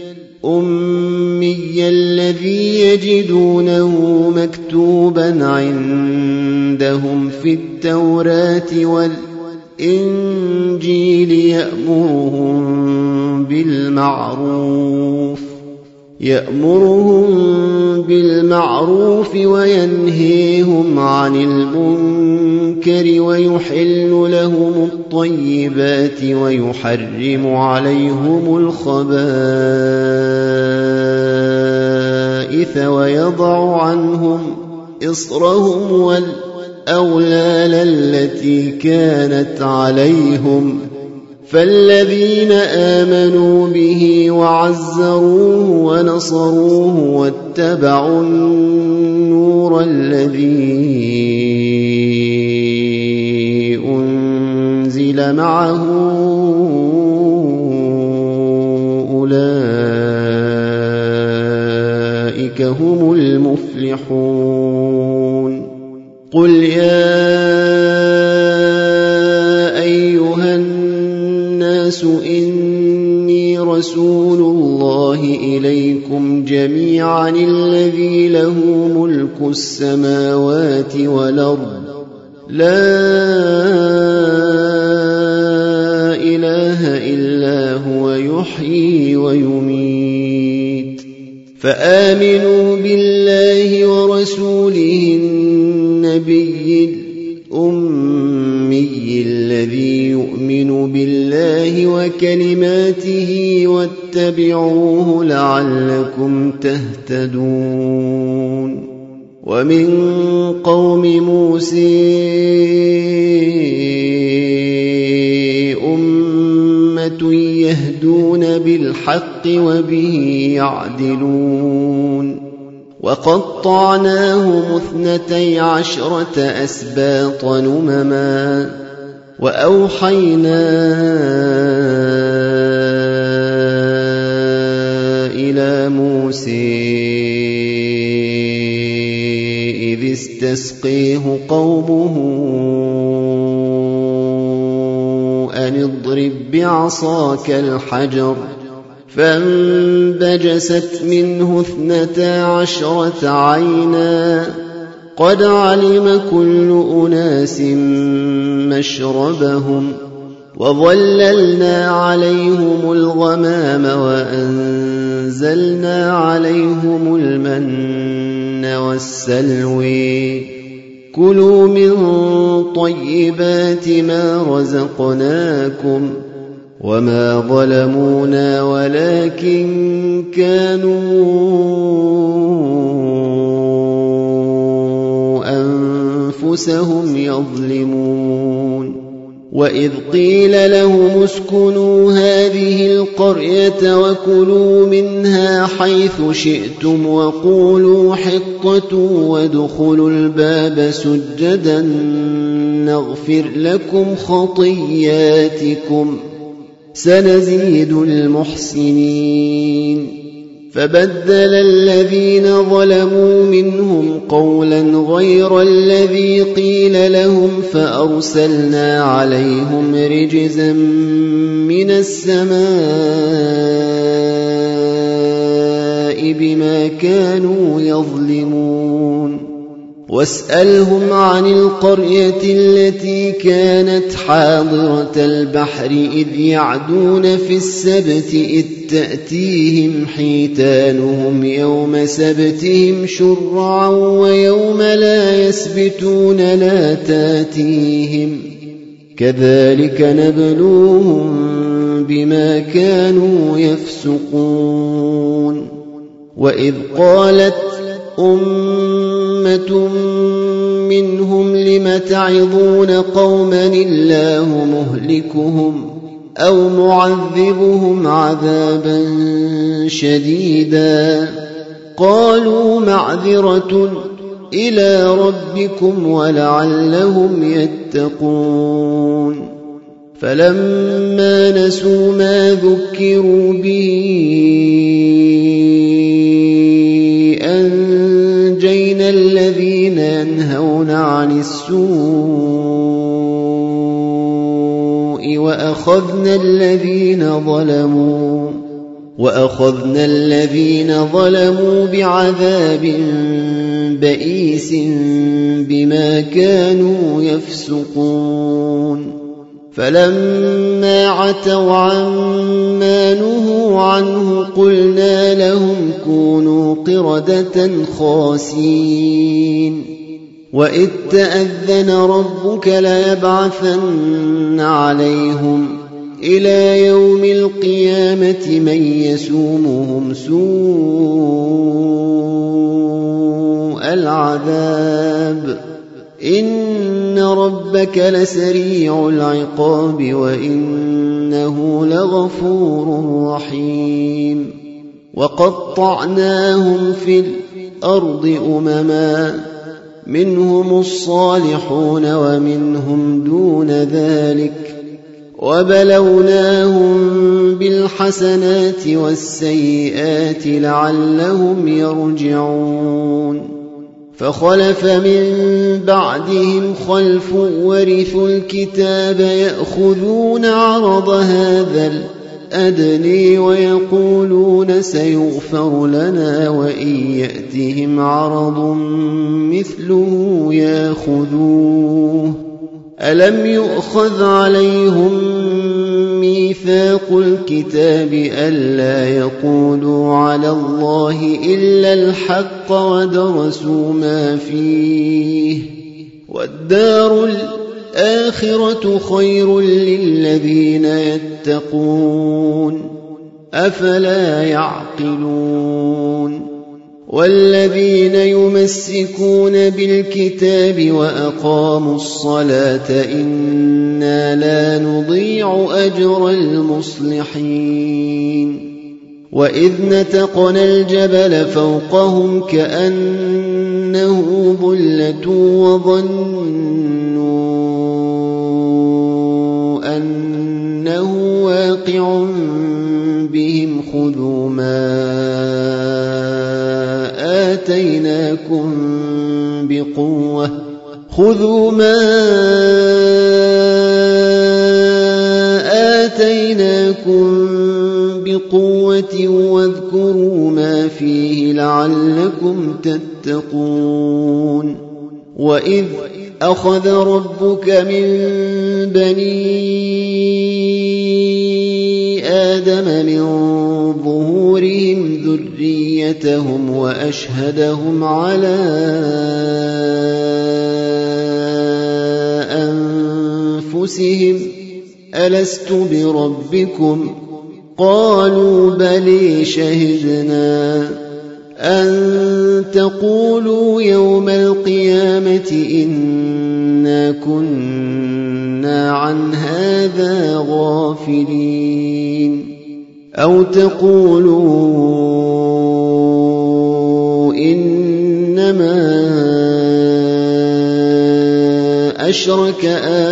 A: الأمي الذي يجدونه مكتوبا عندهم في التوراة والإنجيل يأمرهم بالمعروف وينهيهم عن المنكر ويحل لهم الطيبات ويحرم عليهم الخبائث ويضع عنهم إصرهم والأغلال التي كانت عليهم. فالذين آمنوا به وعزروه ونصروه واتبعوا النور الذي أنزل معه أولئك هم المفلحون. قل يا أيها الناس إني رسول الله إليكم جميعا الذي له ملك السماوات والأرض لا إله إلا هو يحيي ويميت. فآمنوا بالله ورسوله النبي الأمي الذي يؤمن بالله وكلماته واتبعوه لعلكم تهتدون. ومن قوم موسى أمة يهدون بالحق وبه يعدلون. وقطعناهم 12 أسباط نمما وأوحينا إلى موسى إذ استسقيه قومه أن اضرب بعصاك الحجر فانبجست منه 12 عينا قد علم كل أناس مشربهم وظللنا عليهم الغمام وأنزلنا عليهم المن والسلوى كلوا من طيبات ما رزقناكم وما ظلمونا ولكن كانوا أنفسهم يظلمون. وإذ قيل لهم اسكنوا هذه القرية وكلوا منها حيث شئتم وقولوا حطة وادخلوا الباب سجدا نغفر لكم خطياتكم سنزيد المحسنين. فبدل الذين ظلموا منهم قولا غير الذي قيل لهم فأرسلنا عليهم رجزا من السماء بما كانوا يظلمون. واسألهم عن القرية التي كانت حاضرة البحر إذ يعدون في السبت إذ تأتيهم حيتانهم يوم سبتهم شرعا ويوم لا يسبتون لا تاتيهم كذلك نبلوهم بما كانوا يفسقون وإذ قالت أمة منهم لم تعظون قوما الله مهلكهم أو معذبهم عذابا شديدا قالوا معذرة إلى ربكم ولعلهم يتقون فلما نسوا ما ذكروا به أنجينا الذين ينهون عن السوء وأخذنا الذين ظلموا بعذاب بئيس بما كانوا يفسقون فلما عتوا عما نهوا عنه قلنا لهم كونوا قردة خاسئين وإذ تأذن ربك ليبعثن عليهم إلى يوم القيامة من يسومهم سوء العذاب إن ربك لسريع العقاب وإنه لغفور رحيم وقطعناهم في الأرض أمما منهم الصالحون ومنهم دون ذلك وبلوناهم بالحسنات والسيئات لعلهم يرجعون فخلف من بعدهم خلف ورثوا الكتاب يأخذون عرض هذا الأدنى ويقولون سيغفر لنا وإن يأتهم عرض مثله يأخذوه ألم يؤخذ عليهم ميثاق الكتاب ألا يقولوا على الله إلا الحق ودرسوا ما فيه والدار الآخرة خير للذين يتقون أفلا يعقلون والذين يمسكون بالكتاب وأقاموا الصلاة إنا لا نضيع أجر المصلحين وإذ نتقنا الجبل فوقهم كأنه ظلة وظنوا أنه واقع بهم خذوا ما آتيناكم بقوة واذكروا ما فيه لعلكم تتقون وإذ أخذ ربك من بني آدم من ظهورهم ذريتهم وأشهدهم على أنفسهم ألست بربكم قالوا بلى شهدنا أن تقولوا يوم القيامة إنا كنا عن هذا غافلين أو تقولوا إنما أشرك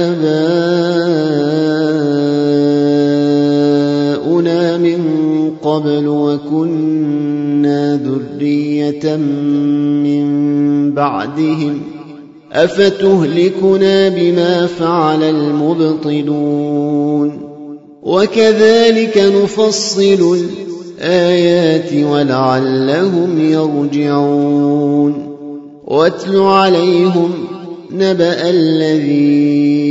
A: آباؤنا من قبل وكنا ذرية من بعدهم أفتهلكنا بما فعل المبطلون وكذلك نفصل الآيات ولعلهم يرجعون واتل عليهم نبأ الذي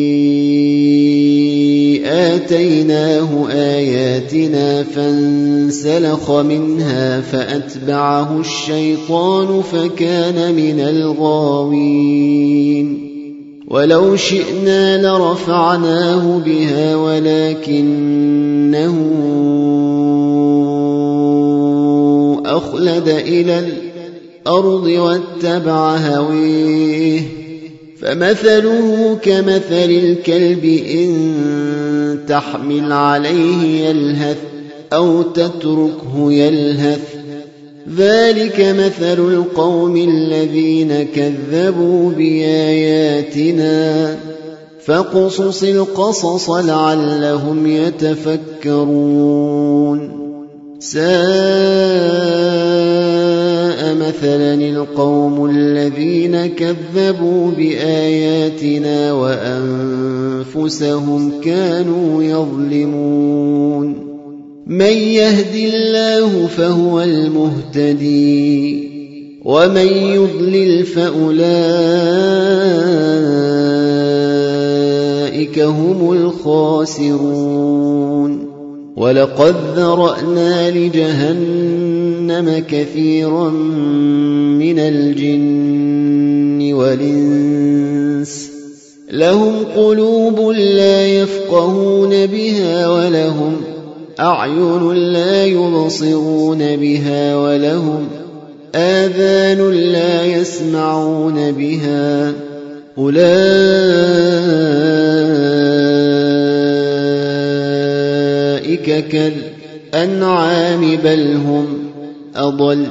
A: آتيناه آياتنا فانسلخ منها فأتبعه الشيطان فكان من الغاوين ولو شئنا لرفعناه بها ولكنه أخلد إلى الأرض واتبع هويه فمثله كمثل الكلب إن تحمل عليه يلهث أو تتركه يلهث ذلك مثل القوم الذين كذبوا بآياتنا فاقصص القصص لعلهم يتفكرون ساء مثلا القوم الذين كذبوا بآياتنا وأنفسهم كانوا يظلمون من يهد الله فهو المهتدي ومن يضلل فأولئك هم الخاسرون ولقد ذرأنا لجهنم كثيرا من الجن والإنس لهم قلوب لا يفقهون بها ولهم أعين لا يبصرون بها ولهم آذان لا يسمعون بها أولئك كالأنعام بل هم أضل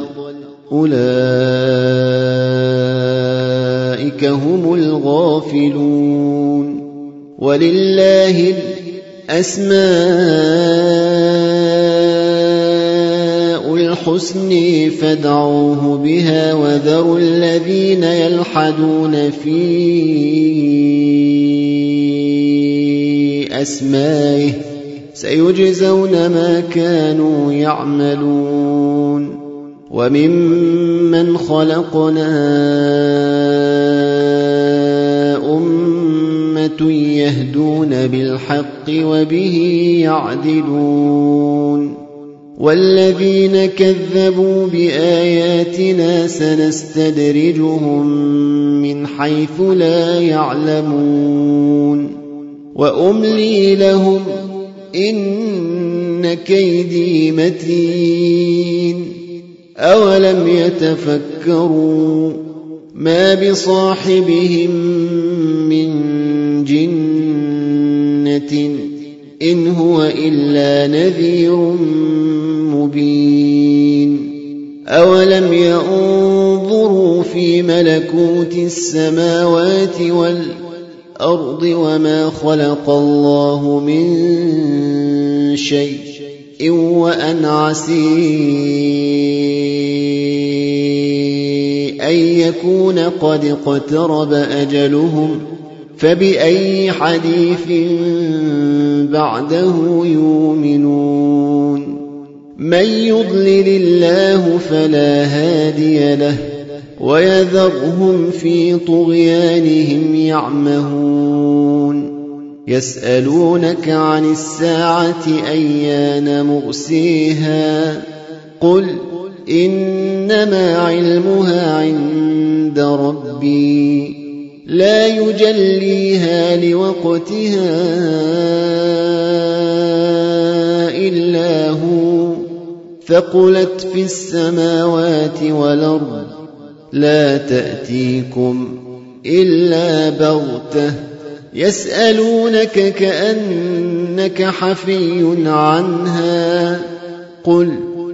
A: أولئك هم الغافلون ولله الأسماء الحسن فادعوه بها وذروا الذين يلحدون في أسمائه سيجزون ما كانوا يعملون وممن خلقنا أمة يهدون بالحق وبه يعدلون والذين كذبوا بآياتنا سنستدرجهم من حيث لا يعلمون وأملي لهم إن كيدي متين أولم يتفكروا ما بصاحبهم من جنة إن هو إلا نذير مبين أولم ينظروا في ملكوت السماوات والأرض وما خلق الله من شيء وأن عسي أن يكون قد اقترب أجلهم فبأي حديث بعده يؤمنون من يضلل الله فلا هادي له ويذرهم في طغيانهم يعمهون يسألونك عن الساعة أيان مرسيها قل إنما علمها عند ربي لا يجليها لوقتها إلا هو ثقلت في السماوات والأرض لا تأتيكم إلا بغتة يسألونك كأنك حفي عنها قل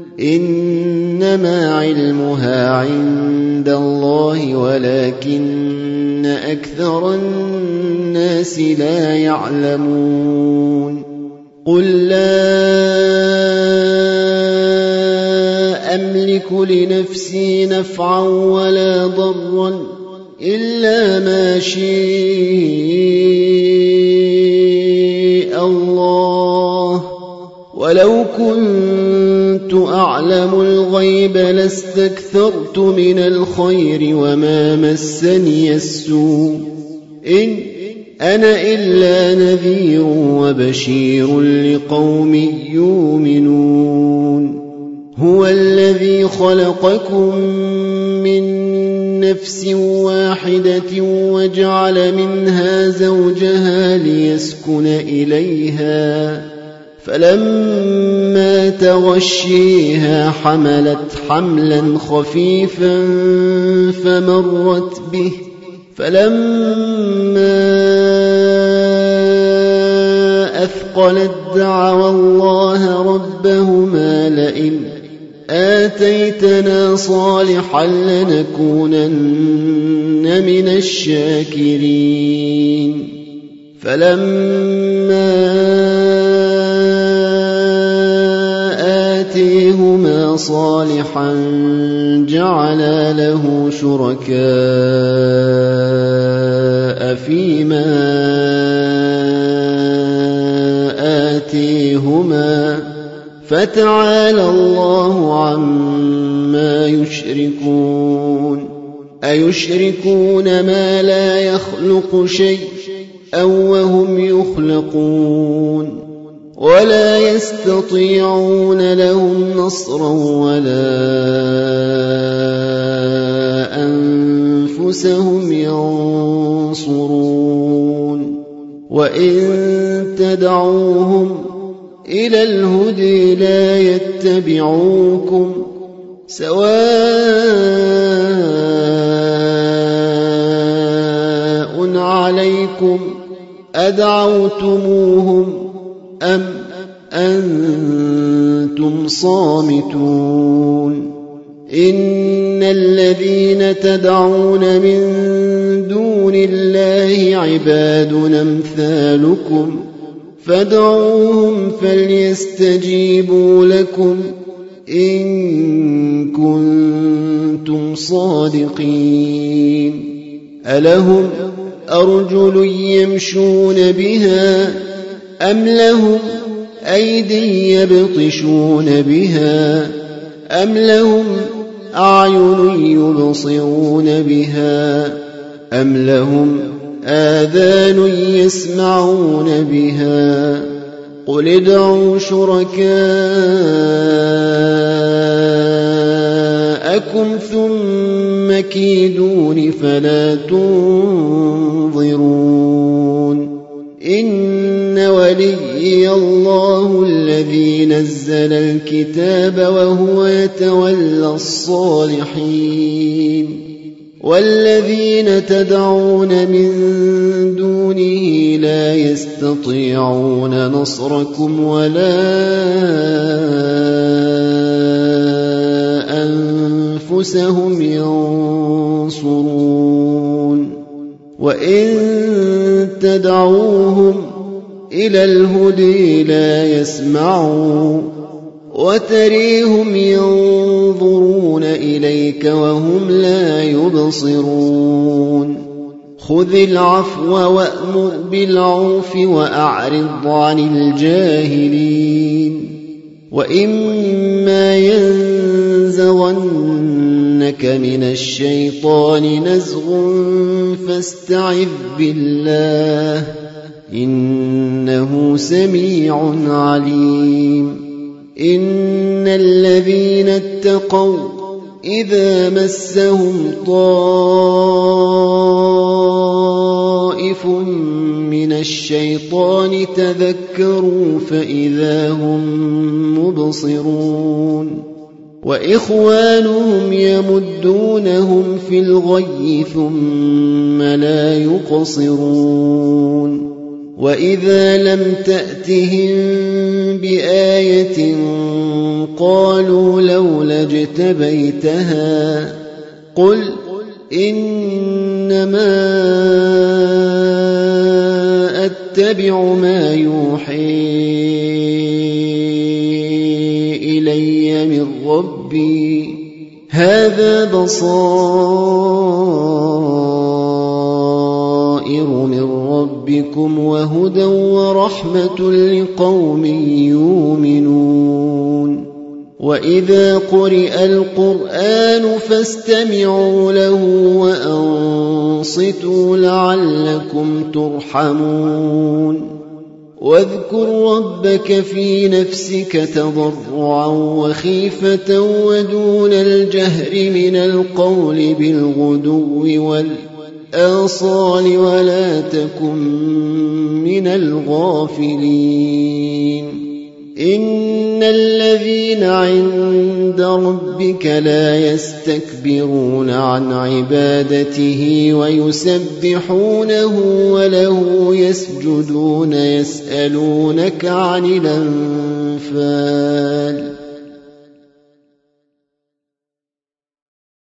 A: إنما علمها عند الله ولكن أكثر الناس لا يعلمون قل لا أملك لنفسي نفعا ولا ضرا إلا ما شاء الله ولو كنت أعلم الغيب لاستكثرت من الخير وما مسني السوء إن أنا إلا نذير وبشير لقوم يؤمنون هو الذي خلقكم من نفس واحدة وجعل منها زوجها ليسكن إليها فلما تغشيها حملت حملا خفيفا فمرت به فلما أثقلت دعوا الله ربهما لئن آتيتنا صالحا لنكونن من الشاكرين فلما آتيهما صالحا جعلا له شركاء فيما آتيهما فتعالى الله عما يشركون أيشركون ما لا يخلق شيء أو وهم يخلقون ولا يستطيعون لهم نصرا ولا أنفسهم ينصرون وإن تدعوهم إلى الهدى لا يتبعوكم سواء عليكم أدعوتموهم أم أنتم صامتون إن الذين تدعون من دون الله عباد أمثالكم فادعوهم فليستجيبوا لكم إن كنتم صادقين ألهم أرجل يمشون بها أم لهم أيدي يبطشون بها أم لهم أعين يبصرون بها أم لهم آذان يسمعون بها قل ادعوا شركاءكم ثم كيدون فلا تنظرون إن وليي الله الذي نزل الكتاب وهو يتولى الصالحين والذين تدعون من دونه لا يستطيعون نصركم ولا أنفسهم ينصرون وإن تدعوهم إلى الهدى لا يسمعوا وتريهم ينظرون إليك وهم لا يبصرون خذ العفو وأمر بالعرف وأعرض عن الجاهلين وإما ينزغنك من الشيطان نزغ فاستعذ بالله إنه سميع عليم إن الذين اتقوا إذا مسهم طائف من الشيطان تذكروا فإذا هم مبصرون وإخوانهم يمدونهم في الغي ثم لا يقصرون وإذا لم تأتهم بآية قالوا لولا اجتبيتها قل إنما أتبع ما يوحي إلي من ربي هذا بصائر من ربكم وهدى ورحمة لقوم يؤمنون وإذا قرئ القرآن فاستمعوا له وأنصتوا لعلكم ترحمون واذكر ربك في نفسك تضرعا وخيفة ودون الجهر من القول بالغدو والآصال ولا تكن من الغافلين إن الذين عند ربك لا يستكبرون عن عبادته ويسبحونه وله يسجدون يسألونك عن الأنفال